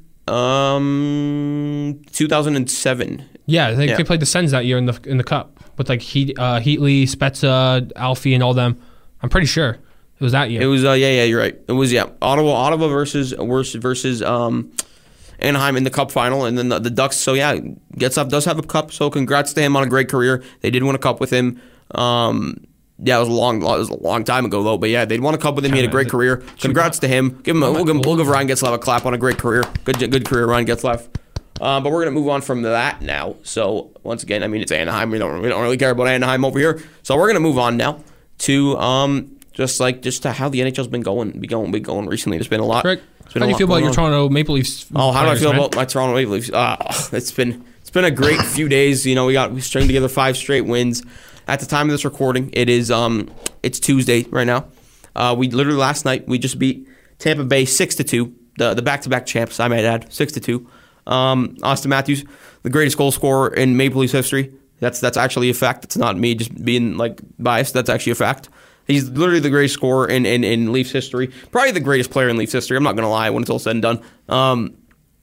um, two thousand seven. Yeah, I think yeah. they played the Sens that year in the in the cup with like Heat, uh, Heatley, Spezza, Alfie, and all them. I'm pretty sure it was that year. It was uh, yeah, yeah, you're right. It was yeah, Ottawa, Ottawa versus versus um, Anaheim in the Cup final, and then the, the Ducks. So yeah, Getzlaf does have a cup. So congrats to him on a great career. They did win a cup with him. Um, Yeah, it was a long, it was a long time ago though. But yeah, they'd won a cup with him. He had a great career. Congrats to him. Give him, a, we'll, give, we'll give Ryan Getzlaf a clap on a great career. Good, good career, Ryan Getzlaf. Uh, but we're gonna move on from that now. So once again, I mean, it's Anaheim. We don't, we don't really care about Anaheim over here. So we're gonna move on now to um, just like just to how the N H L's been going, be going, be going recently. There's been a lot. Greg, how do you feel about your Toronto Maple Leafs? Oh, how do I feel man? about my Toronto Maple Leafs? Uh, it's been it's been a great few days. You know, we got we stringed together five straight wins. At the time of this recording, it is um, it's Tuesday right now. Uh, we literally last night we just beat Tampa Bay six to two, the the back to back champs. I might add six to two. Um, Austin Matthews, the greatest goal scorer in Maple Leafs history. That's that's actually a fact. It's not me just being like biased. That's actually a fact. He's literally the greatest scorer in, in, in Leafs history. Probably the greatest player in Leafs history. I'm not gonna lie when it's all said and done. Um,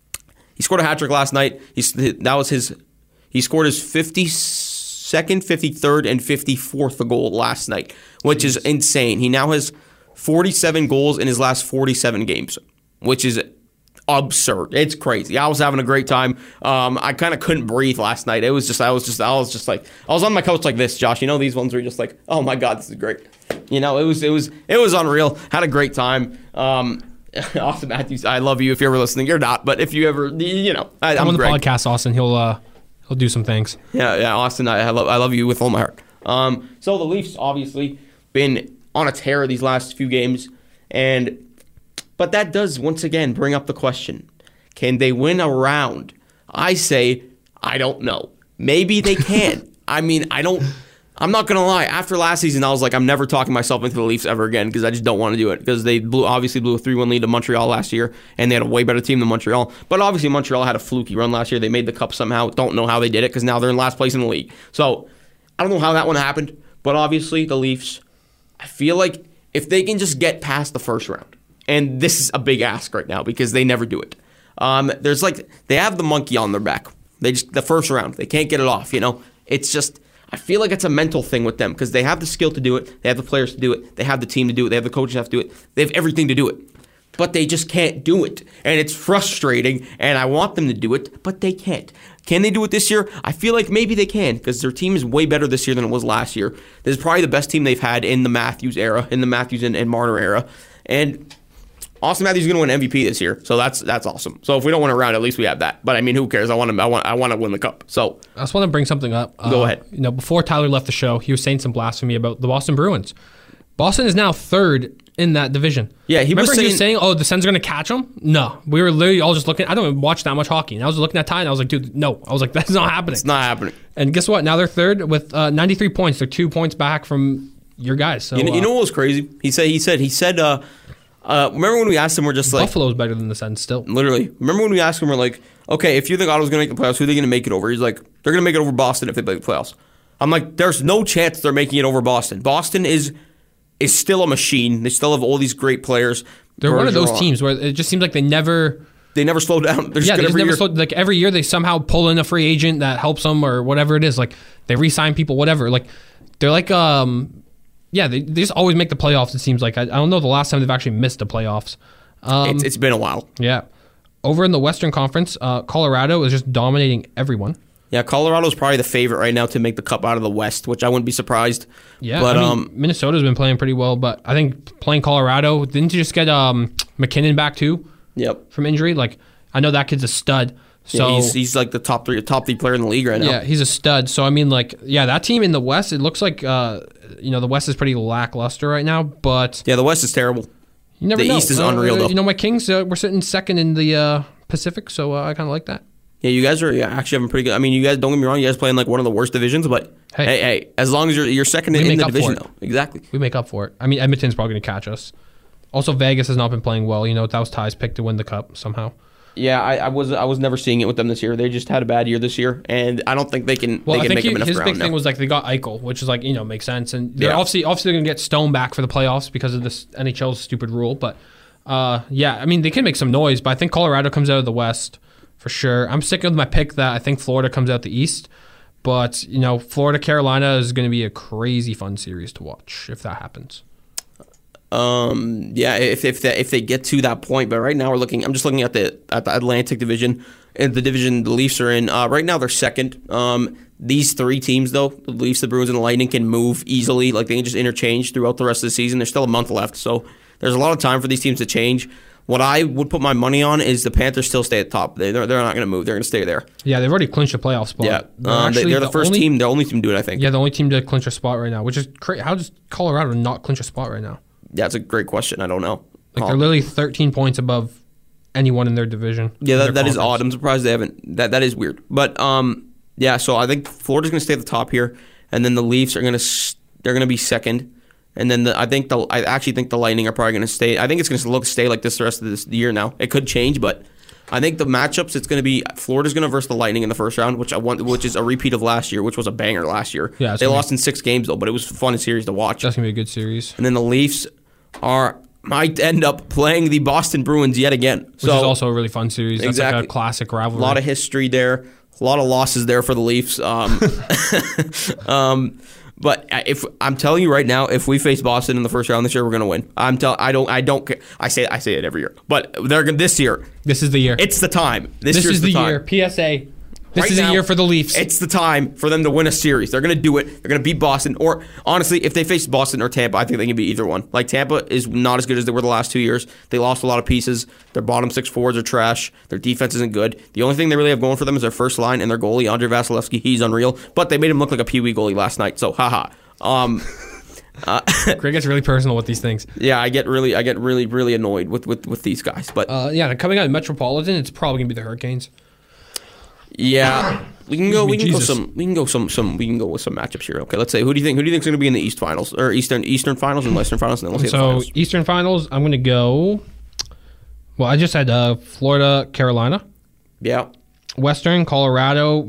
he scored a hat trick last night. He's that was his. He scored his fifty-second, fifty-third, and fifty-fourth goal last night, which is insane. He now has forty-seven goals in his last forty-seven games, which is absurd. It's crazy. I was having a great time. Um, I kind of couldn't breathe last night. It was just, I was just, I was just like, I was on my couch like this, Josh. You know, these ones were just like, oh my God, this is great. You know, it was, it was, it was unreal. Had a great time. Um, Austin Matthews, I love you if you're ever listening. You're not, but if you ever, you know, I, I'm I'm on the Greg. podcast, Austin. He'll uh, he'll do some things. Yeah, yeah, Austin, I, I love, I love you with all my heart. Um, so the Leafs obviously been on a tear these last few games, and but that does once again bring up the question: can they win a round? I say I don't know. Maybe they can. I mean, I don't. I'm not gonna lie. After last season, I was like, I'm never talking myself into the Leafs ever again because I just don't want to do it because they blew obviously blew a three one lead to Montreal last year, and they had a way better team than Montreal. But obviously, Montreal had a fluky run last year. They made the cup somehow. Don't know how they did it because now they're in last place in the league. So I don't know how that one happened. But obviously, the Leafs. I feel like if they can just get past the first round, and this is a big ask right now because they never do it. Um, there's like they have the monkey on their back. They just the first round. They can't get it off. You know, it's just. I feel like it's a mental thing with them because they have the skill to do it. They have the players to do it. They have the team to do it. They have the coaching staff to do it. They have everything to do it. But they just can't do it. And it's frustrating, and I want them to do it, but they can't. Can they do it this year? I feel like maybe they can because their team is way better this year than it was last year. This is probably the best team they've had in the Matthews era, in the Matthews and, and Marner era. And Austin Matthews is going to win M V P this year, so that's that's awesome. So if we don't win a round, at least we have that. But I mean, who cares? I want to I want I want to win the cup. So I just want to bring something up. Go uh, ahead. You know, before Tyler left the show, he was saying some blasphemy about the Boston Bruins. Boston is now third in that division. Yeah, he Remember was he saying, was saying, oh, the Sens are going to catch them? No. We were literally all just looking. I don't even watch that much hockey. And I was looking at Ty, and I was like, dude, no. I was like, that's not happening. it's not happening. And guess what? Now they're third with uh, ninety-three points. They're two points back from your guys. So, You know, uh, you know what was crazy? He said, he said, he said, uh, uh, remember when we asked him, we're just like, Buffalo's better than the Sens still. literally, remember when we asked him, we're like, okay, if you think Ottawa's going to make the playoffs, who are they going to make it over? He's like, they're going to make it over Boston if they play the playoffs. I'm like, there's no chance they're making it over Boston. Boston is is still a machine. They still have all these great players. They're one of those Bergeron. teams where it just seems like they never... They never slow down. They're just Yeah, good they just every never year. slow, like every year they somehow pull in a free agent that helps them or whatever it is. Like they re-sign people, whatever. Like they're like, um, yeah, they, they just always make the playoffs. It seems like I, I don't know the last time they've actually missed the playoffs. Um, it's, it's been a while. yeah, over in the Western Conference, uh, Colorado is just dominating everyone. Yeah, Colorado's probably the favorite right now to make the cup out of the West, which I wouldn't be surprised. Yeah, but I mean, um, Minnesota's been playing pretty well, but I think playing Colorado, didn't you just get um, McKinnon back too yep. from injury? Like I know that kid's a stud. So Yeah, he's, he's like the top three, top three player in the league right now. yeah, he's a stud. So I mean, like, yeah, that team in the West, it looks like, uh, you know, the West is pretty lackluster right now. But Yeah, the West is terrible. you never the know. East is Uh, unreal, though. You know, my Kings, uh, we're sitting second in the uh, Pacific, so uh, I kind of like that. Yeah, you guys are yeah, actually having pretty good. I mean, you guys don't get me wrong. You guys play in like one of the worst divisions, but Hey. hey, hey, as long as you're you're second We in, in make the up for division, it. though, exactly. We make up for it. I mean, Edmonton's probably going to catch us. Also, Vegas has not been playing well. You know, that was Ty's pick to win the cup somehow. Yeah, I, I was I was never seeing it with them this year. They just had a bad year this year, and I don't think they can Well, they I can think make he, them enough his ground big now. thing was like they got Eichel, which is like, you know, makes sense. And they're Yeah. obviously obviously going to get Stone back for the playoffs because of this N H L's stupid rule. But uh, yeah, I mean, they can make some noise, but I think Colorado comes out of the West for sure. I'm sticking with my pick that I think Florida comes out the East. But, you know, Florida, Carolina is going to be a crazy fun series to watch if that happens. Um, yeah, if if they, if they get to that point, but right now we're looking. I'm just looking at the at the Atlantic Division, and the division the Leafs are in. Uh, right now they're second. Um, these three teams though, the Leafs, the Bruins, and the Lightning can move easily. Like they can just interchange throughout the rest of the season. There's still a month left, so there's a lot of time for these teams to change. What I would put my money on is the Panthers still stay at the top. They, they're they're not going to move. They're going to stay there. Yeah, they've already clinched a playoff spot. Yeah, They're, um, they, actually they're the, first only, team. The only team to do it, I think. Yeah, the only team to clinch a spot right now, which is crazy. How does Colorado not clinch a spot right now? Yeah, that's a great question. I don't know. Like Um, they're literally thirteen points above anyone in their division. Yeah, in that, their that is conference. odd. I'm surprised they haven't. That that is weird. But um, yeah. So I think Florida's going to stay at the top here, and then the Leafs are going to they're going to be second, and then the, I think the I actually think the Lightning are probably going to stay. I think it's going to look stay like this the rest of this year. Now it could change, but I think the matchups it's going to be Florida's going to versus the Lightning in the first round, which I want, which is a repeat of last year, which was a banger last year. Yeah, it's they gonna lost in six games though, but it was a fun series to watch. That's gonna be a good series. And then the Leafs are might end up playing the Boston Bruins yet again. Which so is also a really fun series. That's Exactly. like a classic a rivalry. lot of history there, a lot of losses there for the Leafs. Um, um, but if I'm telling you right now, if we face Boston in the first round this year, we're gonna win. I'm tell I don't I don't ca- I say I say it every year, but they're gonna this year. this is the year. It's the time. This, this year's is the, time. year. P S A. This Right is now, the year for the Leafs. It's the time for them to win a series. They're going to do it. They're going to beat Boston. Or, honestly, if they face Boston or Tampa, I think they can beat either one. Like, Tampa is not as good as they were the last two years. They lost a lot of pieces. Their bottom six forwards are trash. Their defense isn't good. The only thing they really have going for them is their first line and their goalie, Andrei Vasilevsky. He's unreal. But they made him look like a Pee Wee goalie last night. So, haha. Um, uh, Greg gets really personal with these things. yeah, I get really, I get really, really annoyed with, with, with these guys. But, Uh, yeah, coming out of Metropolitan, it's probably gonna be the Hurricanes. yeah, we can go. me, We can go Jesus. some. We can go some. Some. We can go with some matchups here. Okay, let's say who do you think? Who do you think is going to be in the East Finals or Eastern Eastern Finals and Western Finals? And then we'll see the So finals. Eastern Finals, I'm gonna go. Well, I just had uh, Florida, Carolina. Yeah, Western, Colorado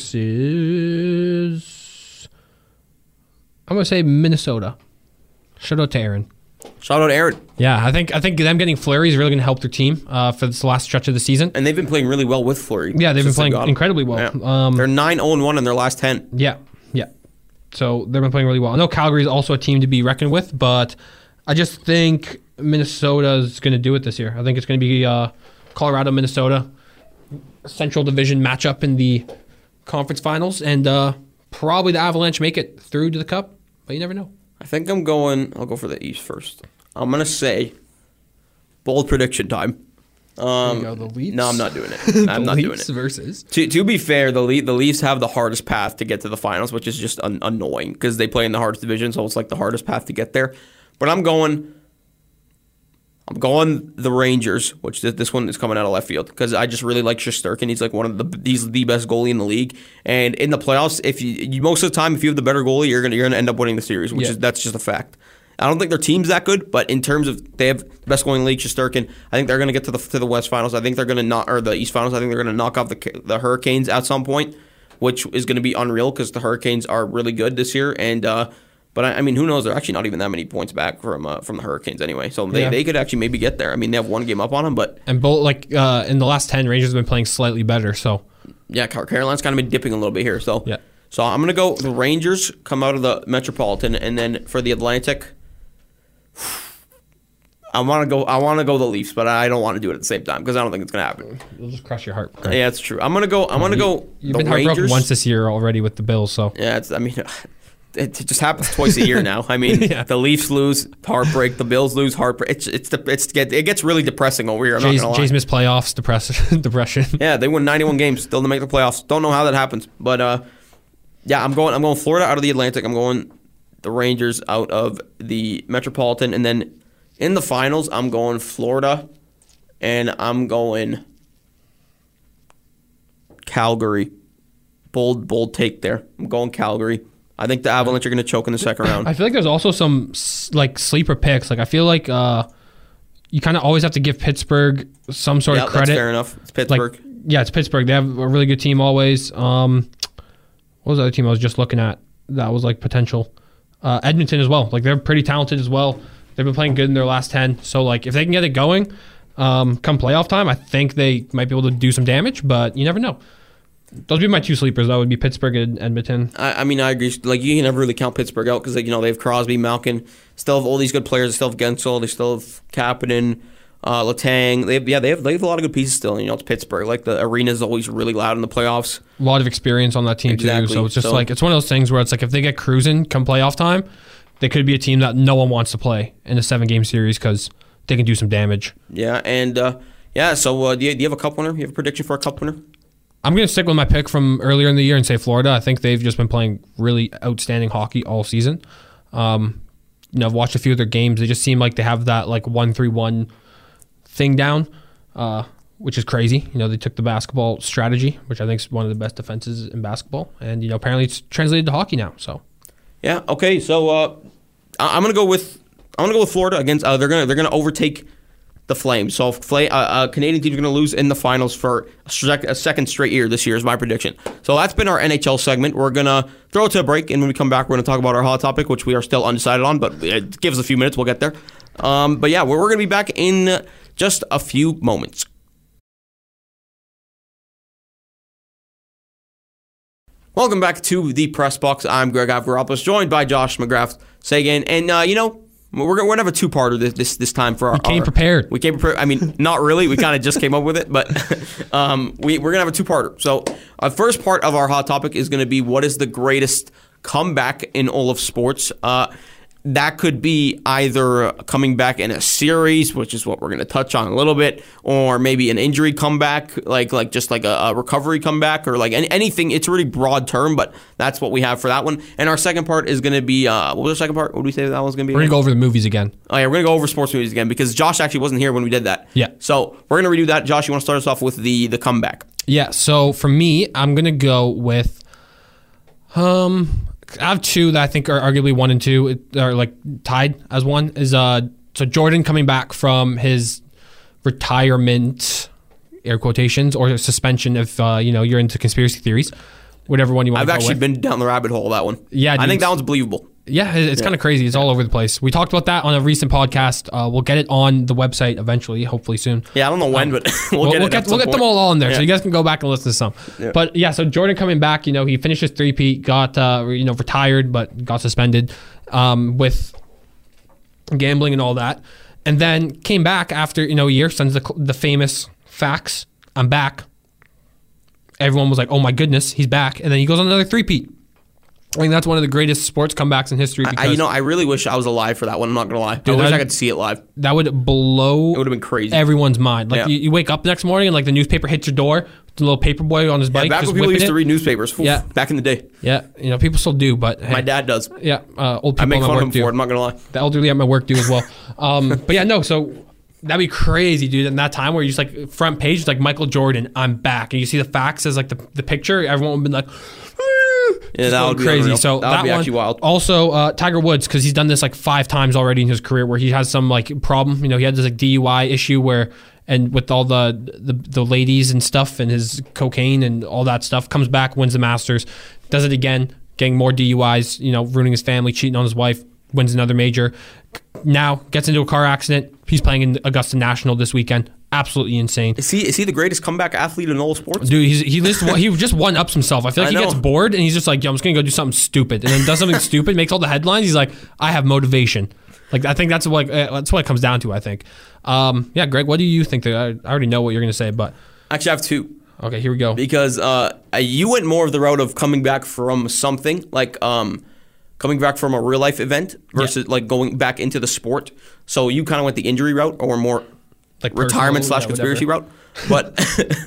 versus. I'm gonna say Minnesota. Shout out to Aaron. shout out Aaron, Yeah, I think I think them getting Fleury is really going to help their team uh, for this last stretch of the season. and they've been playing really well with Fleury. Yeah, they've been since they playing got him. incredibly well. Yeah. Um, They're nine zero and one in their last ten. yeah, yeah. So they've been playing really well. I know Calgary is also a team to be reckoned with, but I just think Minnesota is going to do it this year. I think it's going to be uh, Colorado, Minnesota, Central Division matchup in the conference finals, and uh, probably the Avalanche make it through to the Cup, but you never know. I think I'm going. I'll go for the East first. I'm gonna say bold prediction time. Um, There you go, the Leafs. No, I'm not doing it. I'm not doing Leafs it. versus. To, to be fair, the Le- the Leafs have the hardest path to get to the finals, which is just un- annoying because they play in the hardest division, so it's like the hardest path to get there. But I'm going. I'm going the Rangers, which this one is coming out of left field because I just really like Shesterkin. He's like one of the he's the best goalie in the league, and in the playoffs, if you, you most of the time if you have the better goalie, you're gonna you're gonna end up winning the series, which yeah. is that's just a fact. I don't think their team's that good, but in terms of they have the best goalie in the league, Shesterkin. I think they're gonna get to the to the West Finals. I think they're gonna knock or the East Finals. I think they're gonna knock off the the Hurricanes at some point, which is gonna be unreal because the Hurricanes are really good this year, and. uh But, I mean, who knows? They're actually not even that many points back from uh, from the Hurricanes anyway. So they, yeah. they could actually maybe get there. I mean, they have one game up on them, but... And both, like, uh, in the last ten, Rangers have been playing slightly better, so... Yeah, Carolina's kind of been dipping a little bit here. So yeah. so I'm going to go... The Rangers come out of the Metropolitan, and then for the Atlantic... I want to go I want to go the Leafs, but I don't want to do it at the same time because I don't think it's going to happen. You'll just crush your heart. Greg. Yeah, it's true. I'm going to go... I'm going to go You've the been heartbroken Rangers. once this year already with the Bills, so... Yeah, it's... I mean... It just happens twice a year now. I mean, yeah. the Leafs lose, heartbreak. The Bills lose, heartbreak. It's it's the it's it gets really depressing over here. I'm Jay's, not gonna lie. Jay's missed playoffs, depression, depression. Yeah, they win ninety-one games still to make the playoffs. Don't know how that happens, but uh, yeah, I'm going. I'm going Florida out of the Atlantic. I'm going the Rangers out of the Metropolitan, and then in the finals, I'm going Florida, and I'm going Calgary. Bold, bold take there. I'm going Calgary. I think the Avalanche are going to choke in the second round. I feel like there's also some like sleeper picks. Like I feel like uh, you kind of always have to give Pittsburgh some sort yeah, of credit. That's fair enough. It's Pittsburgh. Like, yeah, it's Pittsburgh. They have a really good team always. Um, what was the other team I was just looking at that was like potential? Uh, Edmonton as well. Like they're pretty talented as well. They've been playing good in their last ten. So like if they can get it going, um, come playoff time, I think they might be able to do some damage. But you never know. Those would be my two sleepers. That would be Pittsburgh and Edmonton. I, I mean, I agree. Like you can never really count Pittsburgh out because like, you know they have Crosby, Malkin, still have all these good players. They still have Gensel. They still have Kapanen, uh, Letang. They have, yeah, they have they have a lot of good pieces still. You know, it's Pittsburgh. Like the arena is always really loud in the playoffs. A lot of experience on that team exactly. too. So it's just so, like it's one of those things where it's like if they get cruising come playoff time, they could be a team that no one wants to play in a seven game series because they can do some damage. Yeah, and uh, yeah. So uh, do, you, do you have a cup winner? You have a prediction for a cup winner? I'm going to stick with my pick from earlier in the year and say Florida. I think they've just been playing really outstanding hockey all season. Um, you know, I've watched a few of their games. They just seem like they have that like one three one thing down, uh, which is crazy. You know, they took the basketball strategy, which I think is one of the best defenses in basketball, and you know, apparently it's translated to hockey now. So, yeah, okay. So uh, I'm going to go with I'm going to go with Florida against. Uh, they're going to they're going to overtake the Flames. So Fla- uh, uh, Canadian teams are going to lose in the finals for a, sec- a second straight year this year is my prediction. So that's been our N H L segment. We're going to throw it to a break, and when we come back, we're going to talk about our hot topic, which we are still undecided on, but it gives us a few minutes. We'll get there. Um, but yeah, we're, we're going to be back in just a few moments. Welcome back to the Press Box. I'm Greg Avgaropoulos, joined by Josh McGrath Sagan, and uh, you know, We're going to have a two-parter this, this this time for our... We came our, prepared. We came prepared. I mean, not really. We kind of just came up with it, but um, we, we're going to have a two-parter. So our first part of our hot topic is going to be what is the greatest comeback in all of sports. Uh, that could be either coming back in a series, which is what we're going to touch on a little bit, or maybe an injury comeback, like like just like a, a recovery comeback, or like any, anything. It's a really broad term, but that's what we have for that one. And our second part is going to be, uh, what was the second part? What did we say that one's going to be? We're going to go over the movies again. Oh yeah, we're going to go over sports movies again because Josh actually wasn't here when we did that. Yeah. So we're going to redo that. Josh, you want to start us off with the the comeback? Yeah, so for me, I'm going to go with... um. I have two that I think are arguably one and two are like tied as one is uh so Jordan coming back from his retirement, air quotations, or suspension if uh, you know you're into conspiracy theories, whatever one you want. I've to go actually with. been down the rabbit hole of that one. Yeah, I dude. think that one's believable. Yeah, it's Yeah. kind of crazy. It's all over the place. We talked about that on a recent podcast. Uh, we'll get it on the website eventually, hopefully soon. Yeah, I don't know when, but we'll, We'll, get we'll it. get, at some we'll get them point. all on there, Yeah. so you guys can go back and listen to some. Yeah. But yeah, so Jordan coming back, you know, he finished his three-peat, got uh, you know retired, but got suspended um, with gambling and all that, and then came back after you know a year. Sends the the famous fax, "I'm back." Everyone was like, "Oh my goodness, he's back!" And then he goes on another three-peat. I think that's one of the greatest sports comebacks in history. Because I, you know, I really wish I was alive for that one. I'm not gonna lie. Dude, I wish that- I could see it live. that would blow. It would have been crazy. Everyone's mind. Like Yeah. you, you wake up the next morning and like the newspaper hits your door. The little paper boy on his bike. Back just when people whipping used it. to read newspapers. Oof, Yeah. Back in the day. Yeah, you know, people still do, but hey, My dad does. Yeah, uh, old people I make at my fun of work him do. for it. I'm not gonna lie. The elderly at my work do as well. Um, but yeah, no. So that'd be crazy, dude. In that time where you just like front page, it's like Michael Jordan, I'm back, and you see the facts as like the the picture. Everyone would be like. Yeah, that would be crazy. unreal. So that would that be one, actually wild. Also, uh, Tiger Woods, because he's done this like five times already in his career, where he has some like problem. You know, he had this like D U I issue where, and with all the, the the ladies and stuff, and his cocaine and all that stuff, comes back, wins the Masters, does it again, getting more D U Is. You know, ruining his family, cheating on his wife, wins another major. Now gets into a car accident. He's playing in Augusta National this weekend. Absolutely insane. Is he is he the greatest comeback athlete in all of sports? Dude, he's, he just he just one ups himself. I feel like I he know. gets bored and he's just like, yo, I'm just gonna go do something stupid, and then does something stupid, makes all the headlines. He's like, I have motivation. Like I think that's what uh, that's what it comes down to. I think. Um, yeah, Greg, what do you think? That I, I already know what you're gonna say, but Actually, I have two. okay, here we go. Because uh, you went more of the route of coming back from something, like um, coming back from a real life event versus like going back into the sport. So you kind of went the injury route or more Like retirement personal, slash yeah, conspiracy whatever. route. But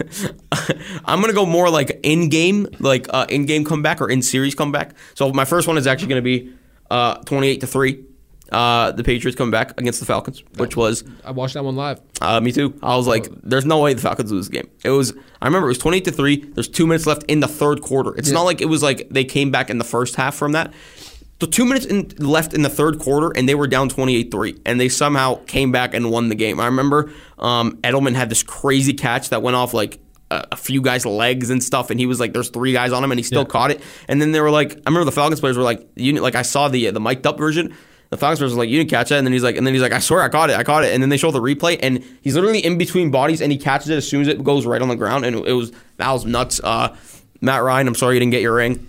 I'm gonna go more like in game, like uh, in game comeback or in series comeback. So my first one is actually gonna be uh, twenty-eight to three. Uh, the Patriots coming back against the Falcons, which was I watched that one live. uh, me too. I was like, "There's no way the Falcons lose this game." It was. I remember it was twenty-eight to three. There's two minutes left in the third quarter. It's Yeah. not like it was like they came back in the first half from that. The two minutes in, left in the third quarter, and they were down twenty-eight three, and they somehow came back and won the game. I remember um, Edelman had this crazy catch that went off like a, a few guys' legs and stuff, and he was like, "There's three guys on him," and he still Yeah. caught it. And then they were like, I remember the Falcons players were like, "You like I saw the the mic'd up version." The Falcons was like, "You didn't catch that," and then he's like, "And then he's like, I swear I caught it, I caught it." And then they show the replay, and he's literally in between bodies, and he catches it as soon as it goes right on the ground, and it was that was nuts. Uh, Matt Ryan, I'm sorry you didn't get your ring.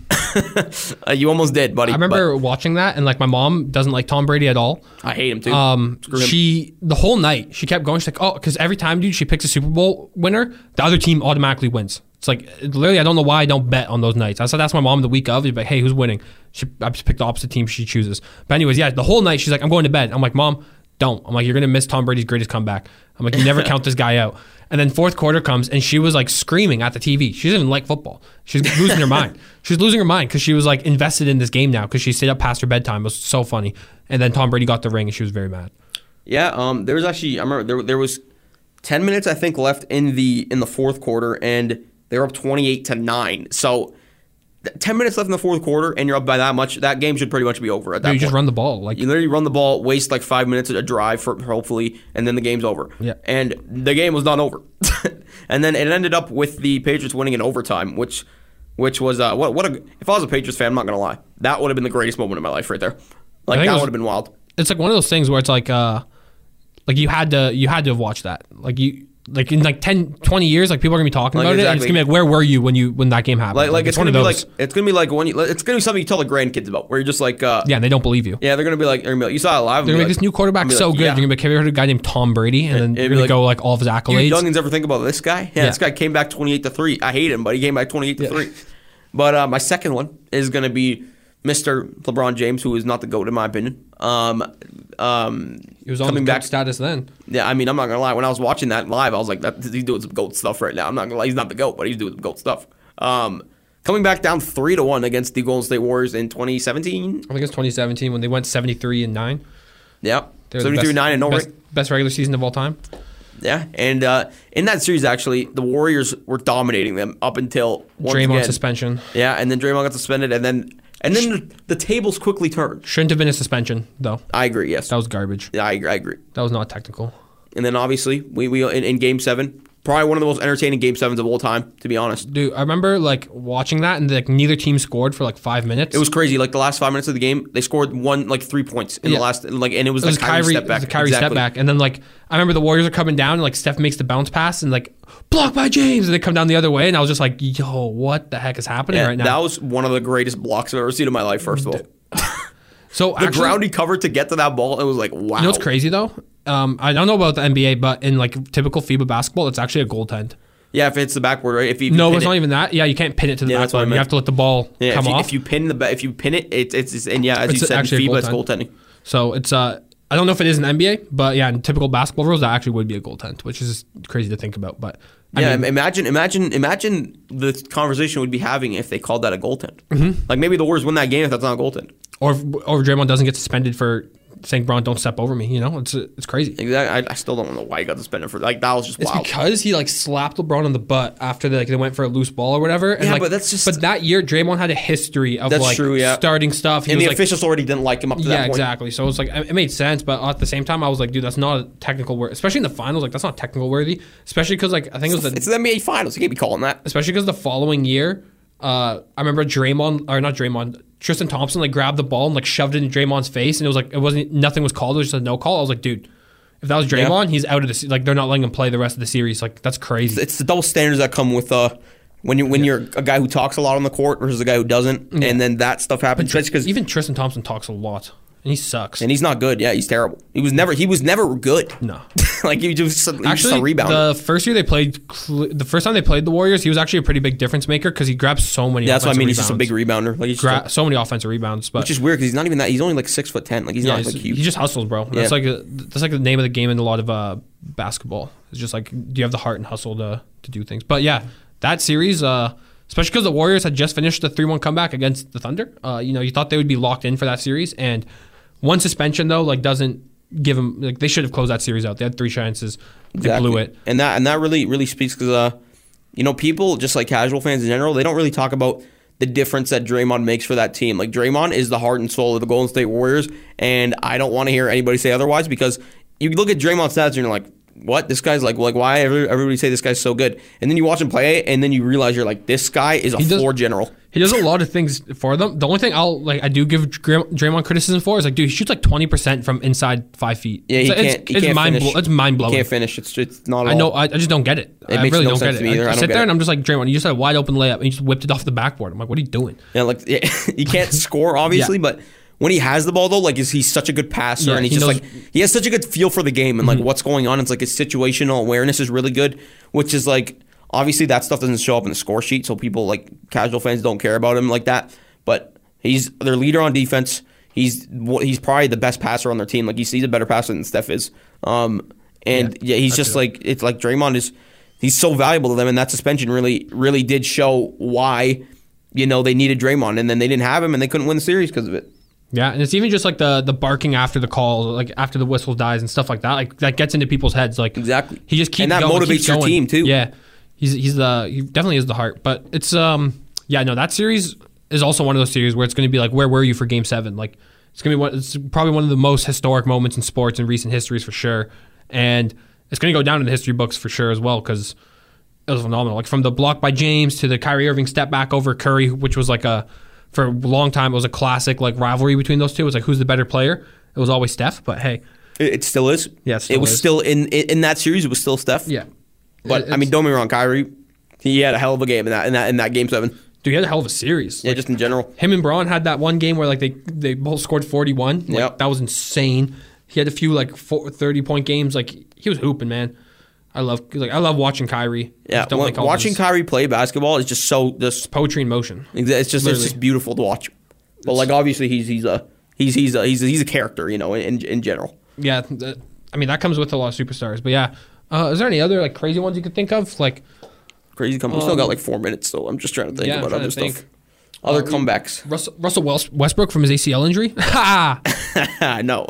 uh, you almost did, buddy. I remember watching that, and like my mom doesn't like Tom Brady at all. but I hate him too. Um, Screw him. she the whole night she kept going. She's like, oh, because every time, dude, she picks a Super Bowl winner, the other team automatically wins. It's like literally, I don't know why I don't bet on those nights. I said that's my mom the week of. She's like, hey, who's winning? She I just picked the opposite team she chooses. But anyways, yeah, the whole night she's like, I'm going to bed. I'm like, Mom, don't. I'm like, you're gonna miss Tom Brady's greatest comeback. I'm like, you never count this guy out. And then fourth quarter comes, and she was like screaming at the T V. She doesn't even like football. She's losing her mind. She's losing her mind because she was like invested in this game now because she stayed up past her bedtime. It was so funny. And then Tom Brady got the ring, and she was very mad. Yeah, um, there was actually I remember there there was ten minutes I think left in the in the fourth quarter, and they were up twenty-eight to nine. So th- ten minutes left in the fourth quarter, and you're up by that much. That game should pretty much be over at that Dude, you point. just run the ball. Like You literally run the ball, waste like five minutes at a drive for hopefully, and then the game's over. Yeah. And the game was not over, and then it ended up with the Patriots winning in overtime, which which was uh, what what a if I was a Patriots fan, I'm not gonna lie, that would have been the greatest moment of my life right there. Like think it that was- would have been wild. it's like one of those things where it's like uh like you had to you had to have watched that. Like you like in like ten, twenty years, like people are gonna be talking Like, about it, and it's exactly. gonna be like, where were you when you when that game happened? Like, like it's, one gonna of be those. like it's gonna be like when you it's gonna be something you tell the grandkids about, where you're just like, uh, Yeah, and they don't believe you. yeah, they're gonna be like, they're gonna be like, you saw it live. They're gonna be make like- this new quarterback I'll be so like, good. yeah. You're gonna be like, have you heard of a guy named Tom Brady? And then it'd you're be gonna like, go like all of his You accolades. youngins ever think about this guy? Yeah, Yeah. this guy came back twenty-eight to three. I hate him, but he came back twenty-eight to three. But uh, my second one is gonna be Mister LeBron James, who is not the GOAT in my opinion. Um, um, He was on coming the back. status then. Yeah, I mean, I'm not gonna lie. When I was watching that live, I was like, that, "He's doing some GOAT stuff right now." I'm not gonna lie. He's not the GOAT, but he's doing some GOAT stuff. Um, coming back down three to one against the Golden State Warriors in twenty seventeen. I think it's twenty seventeen when they went seventy-three and nine. Yeah, They were the seventy-three best- nine and no best, ring. best regular season of all time. Yeah, and uh, in that series, actually, the Warriors were dominating them up until once Draymond again, suspension. Yeah, and then Draymond got suspended, and then and then the, the tables quickly turned. Shouldn't have been a suspension though. I agree. Yes, That was garbage. yeah, I agree. I agree. That was not technical. And then obviously we we in, in Game Seven, probably one of the most entertaining Game Sevens of all time, to be honest. Dude, I remember like watching that and like neither team scored for like five minutes. It was crazy. Like the last five minutes of the game, they scored one like three points in Yeah. the last like, and it was It was like Kyrie, Kyrie, step it back. was a Kyrie exactly. step back, and then like I remember the Warriors are coming down, and like Steph makes the bounce pass, and like blocked by James, and they come down the other way, and I was just like, yo, what the heck is happening Yeah, right now? that was one of the greatest blocks I've ever seen in my life. First of all, so the actually, ground he covered to get to that ball, it was like wow. you know what's crazy though? Um, I don't know about the N B A, but in like typical FIBA basketball, it's actually a goaltend. Yeah, if it hits the backboard, right? If you, if you No, pin it's it, not even that. Yeah, you can't pin it to the Yeah, that's what I backboard. You meant. have to let the ball yeah, come if you, off. If you pin the ba- if you pin it, it's it's, it's and yeah, as It's you said, in actually a FIBA, it's goaltend. goaltending. So it's uh, I don't know if it is in the N B A, but yeah, in typical basketball rules, that actually would be a goaltend, which is crazy to think about. But I Yeah, mean, imagine, imagine, imagine the conversation we'd be having if they called that a goaltend. Mm-hmm. Like maybe the Warriors win that game if that's not a goaltend. or or Draymond doesn't get suspended for saying, "Braun, don't step over me." You know, it's it's crazy. Exactly. I, I still don't know why he got suspended for like that was just It's wild. because he like slapped LeBron on the butt after they, like they went for a loose ball or whatever. And Yeah, like, but that's just- But that year, Draymond had a history of That's like true, yeah. starting stuff. He and was the like, officials already didn't like him up to yeah, that point. exactly. So it was like it made sense, but at the same time, I was like, dude, that's not a technical word, especially in the finals. Like that's not technical worthy, especially because like I think it was the It's the N B A Finals. You can't be calling that. especially because the following year, uh, I remember Draymond or not Draymond, Tristan Thompson like grabbed the ball and like shoved it in Draymond's face, and it was like it wasn't nothing was called. It was just a no call. I was like, dude, if that was Draymond, Yeah. he's out of the se- like they're not letting him play the rest of the series. Like that's crazy. It's the double standards that come with uh when you when you're a guy who talks a lot on the court versus a guy who doesn't, Yeah. and then that stuff happens. Because Even Tristan Thompson talks a lot, and he sucks. and he's not good. Yeah, he's terrible. He was never he was never good. No. like he just he was just Actually, a rebounder. the first year they played, cl- the first time they played the Warriors, he was actually a pretty big difference maker because he grabs so many. Yeah, that's what I offensive mean. He's just a big rebounds. rebounder. Like he's Gra- just so many offensive rebounds, but a, which is weird because he's not even that. He's only like six foot ten. Like he's yeah, not he's- like huge. he just hustles, bro. Yeah. That's like a, that's like the name of the game in a lot of uh, basketball. It's just like, do you have the heart and hustle to to do things? But yeah, that series, uh, especially because the Warriors had just finished the three one comeback against the Thunder. Uh, you know, you thought they would be locked in for that series, and one suspension though, like doesn't give them like they should have closed that series out. They had three chances, they blew it. And that and that really really speaks because uh, you know, people just like casual fans in general, they don't really talk about the difference that Draymond makes for that team. Like Draymond is the heart and soul of the Golden State Warriors, and I don't want to hear anybody say otherwise because you look at Draymond's stats and you're like, what? This guy's like, like why every- everybody say this guy's so good? And then you watch him play, and then you realize you're like, this guy is a He does- floor general. He does a lot of things for them. The only thing I'll like, I do give Dray- Draymond criticism for is like, dude, he shoots like twenty percent from inside five feet. Yeah, he it's, can't. It's, he it's can't mind. finish. Blow, it's mind blowing. He can't finish. It's it's not. At I all. know. I, I just don't get it. It I makes really no don't sense get to it. me either. I, I I don't sit get there it. and I'm just like, Draymond, you just had a wide open layup and you just whipped it off the backboard. I'm like, what are you doing? Yeah, like yeah, he can't score obviously, Yeah. but when he has the ball though, like is he's such a good passer Yeah, and he's he just knows- like he has such a good feel for the game and like what's going on. It's like his situational awareness is really good, which is like obviously that stuff doesn't show up in the score sheet, so people like casual fans don't care about him like that. But he's their leader on defense. He's he's probably the best passer on their team. Like he's, he's a better passer than Steph is. Um, and yeah, Yeah, he's that's just it. like it's like Draymond is he's so valuable to them, and that suspension really really did show why you know they needed Draymond, and then they didn't have him, and they couldn't win the series because of it. Yeah, and it's even just like the the barking after the call, like after the whistle dies and stuff like that. Like that gets into people's heads. Like Exactly. he just keeps And that going, motivates keeps your going. team, too. Yeah, he's he's the he definitely is the heart. But it's um yeah no that series is also one of those series where it's going to be like, where were you for Game Seven? Like it's going to be one. It's probably one of the most historic moments in sports in recent histories for sure, and it's going to go down in the history books for sure as well because it was phenomenal. Like from the block by James to the Kyrie Irving step back over Curry, which was like a for a long time it was a classic like rivalry between those two. It was like who's the better player? It was always Steph, but hey, It, it still is. Yeah, it still it was is. still in, in in that series. It was still Steph. yeah. But It- I mean, it's- don't get me wrong, Kyrie, he had a hell of a game in that in that in that Game Seven. dude, he had a hell of a series. Yeah, Like, just in general. him and Braun had that one game where like they they both scored forty-one. Like, Yep. that was insane. He had a few like four, thirty point games. Like he was hooping, man. I love like I love watching Kyrie. Yeah, Just don't wa- like all watching this Kyrie play basketball is just so just poetry in motion. it's just it's Literally. just beautiful to watch. But like obviously he's he's a he's he's a, he's a, he's a character, you know, in in general. Yeah, that, I mean that comes with a lot of superstars. But yeah, uh, is there any other like crazy ones you could think of? Like Crazy come. We still got like four minutes, so I'm just trying to think yeah, I'm about trying other to think. stuff. Other Uh, we- comebacks. Russell, Russell Wels- Westbrook from his A C L injury. Ha! no,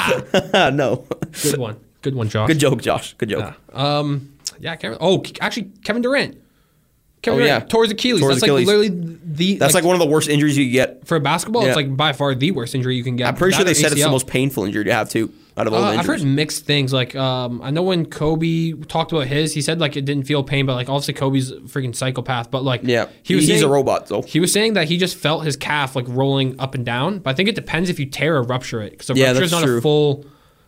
Ha! no. Good one. Good one, Josh. Good joke, Josh. Good joke. Yeah. Um. Yeah. Kevin, oh, actually, Kevin Durant. Kevin Oh, Durant yeah. tore his Achilles. Tore his That's like Achilles. literally the. That's like, one of the worst injuries you could get. for basketball. Yeah. It's like by far the worst injury you can get. I'm pretty That sure they or said it's the A C L. most painful injury to have too out of all Uh, the I've injuries. heard mixed things. Like, um, I know when Kobe talked about his, he said like it didn't feel pain, but like obviously Kobe's a freaking psychopath. But like, Yeah, he was he's saying, a robot. So He was saying that he just felt his calf like rolling up and down. But I think it depends if you tear or rupture it because a Yeah, rupture is that's not true. a full.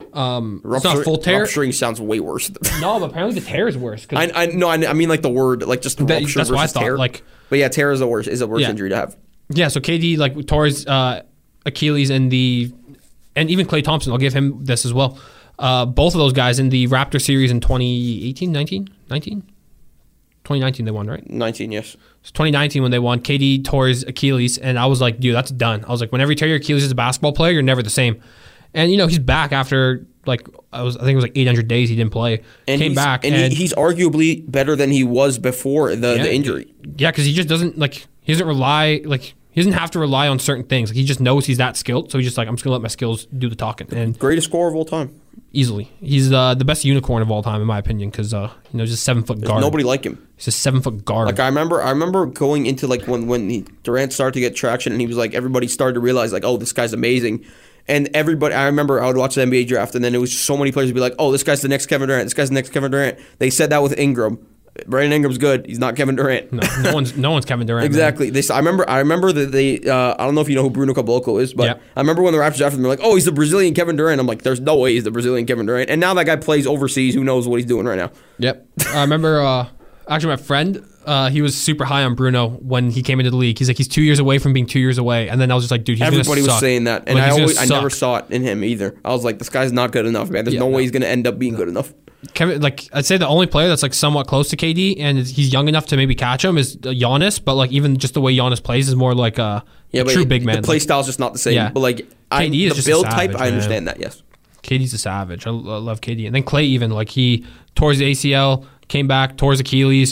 Um, it's not a full tear. Rupturing sounds way worse. No, but apparently the tear is worse. 'cause I, I no, I, I mean like the word, like just That- rupture that's what I versus thought, tear. like- but yeah, tear is the worst. Is the worst Yeah. injury to have. Yeah, so K D like tore his uh, Achilles in the, and even Klay Thompson. I'll give him this as well. Uh, both of those guys in the Raptor series in twenty eighteen, nineteen, nineteen, twenty nineteen they won, right? nineteen, yes. It's twenty nineteen when they won. K D tore his Achilles, and I was like, dude, that's done. I was like, whenever you tear your Achilles as a basketball player, you're never the same. And, you know, he's back after, like, I was I think it was like eight hundred days he didn't play. And Came he's, back. And, and he, he's arguably better than he was before the, yeah, the injury. Yeah, because he just doesn't, like, he doesn't rely, like, he doesn't have to rely on certain things. Like, he just knows he's that skilled, so he's just like, I'm just going to let my skills do the talking. And Greatest scorer of all time. Easily. He's uh, the best unicorn of all time, in my opinion, because, uh, you know, he's a seven-foot guard. Nobody like him. He's a seven-foot guard. Like, I remember I remember going into, like, when, when he, Durant started to get traction, and he was like, everybody started to realize, like, oh, this guy's amazing. And everybody, I remember I would watch the N B A draft, and then it was just so many players would be like, oh, this guy's the next Kevin Durant. This guy's the next Kevin Durant. They said that with Ingram. Brandon Ingram's good. He's not Kevin Durant. No, no one's no one's Kevin Durant. Exactly. They, I remember. I remember that they. Uh, I don't know if you know who Bruno Caboclo is, but Yep. I remember when the Raptors drafted him, they're like, "Oh, he's the Brazilian Kevin Durant." I'm like, "There's no way he's the Brazilian Kevin Durant." And now that guy plays overseas. Who knows what he's doing right now? Yep. I remember. Uh, actually, my friend, uh, he was super high on Bruno when he came into the league. He's like, he's two years away from being two years away, and then I was just like, dude, he's Everybody gonna was suck. saying that, and Like, I he's gonna always, I never suck. saw it in him either. I was like, this guy's not good enough, man. There's Yeah, no way no. he's going to end up being good enough. Kevin, like I'd say the only player that's like somewhat close to K D and is- he's young enough to maybe catch him is uh, Giannis, but like even just the way Giannis plays is more like a, Yeah, a but true it- big man. The play Like, style's just not the same. Yeah. But like, I, K D is the just a build savage, type, I man. understand that. Yes. K D's a savage. I, I love K D. And then Clay even like he tore his A C L, came back, tore his Achilles.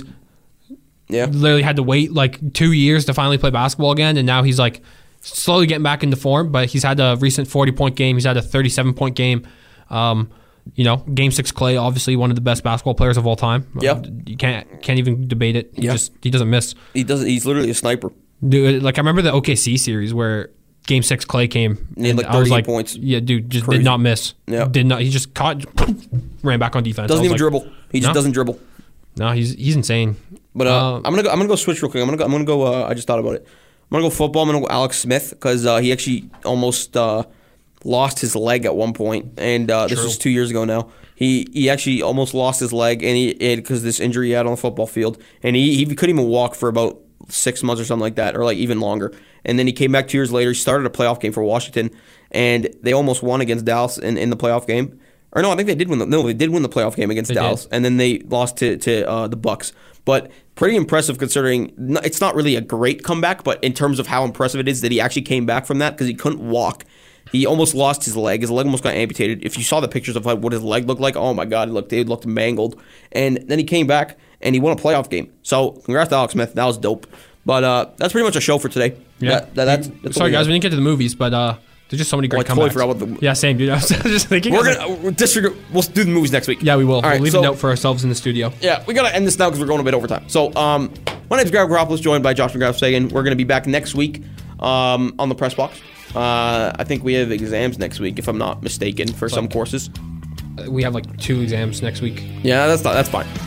Yeah. Literally had to wait like two years to finally play basketball again, and now he's like slowly getting back into form. But he's had a recent forty point game. He's had a thirty-seven point game. Um, you know, Game Six Clay, obviously one of the best basketball players of all time. Yep. Uh, you can't can't even debate it. He Yeah. just he doesn't miss. He doesn't. He's literally a sniper. Dude, like I remember the O K C series where Game Six Clay came. He had, and like, I was thirty-eight like, points. yeah, dude, just Crazy. did not miss. Yeah. Did not. He just caught, ran back on defense. Doesn't I was even like, dribble. He just No? doesn't dribble. No, he's he's insane. But uh, Uh, I'm gonna go. I'm gonna go switch real quick. I'm gonna go. I'm gonna go. Uh, I just thought about it. I'm gonna go football. I'm gonna go Alex Smith because uh, he actually almost uh, lost his leg at one point, and uh, this True. was two years ago now. He he actually almost lost his leg, and he because this injury he had on the football field, and he he couldn't even walk for about six months or something like that, or like even longer. And then he came back two years later. He started a playoff game for Washington, and they almost won against Dallas in, in the playoff game. Or no, I think they did win. The, no, they did win the playoff game against They Dallas, did. and then they lost to to uh, the Bucks. But pretty impressive considering n- it's not really a great comeback, but in terms of how impressive it is that he actually came back from that because he couldn't walk. He almost lost his leg. His leg almost got amputated. If you saw the pictures of like what his leg looked like, oh my god, it looked it looked mangled. And then he came back and he won a playoff game. So congrats to Alex Smith. That was dope. But uh, that's pretty much a show for today. Yeah. That, that, that's, that's Sorry, what we guys, got. we didn't get to the movies, but uh, there's just so many great Oh, I totally comebacks. forgot about the- Yeah, same, dude. I was just thinking. I We're was gonna like, we're disregard. We'll do the movies next week. yeah, we will. All right, we'll leave so- a note for ourselves in the studio. Yeah, we gotta end this now because we're going a bit over time. So, um, my name's Greg Garoppolo, joined by Josh McGrath Sagan. We're gonna be back next week, um, on the press box. Uh, I think we have exams next week, if I'm not mistaken, for some courses. We have like two exams next week. Yeah, that's not, that's fine.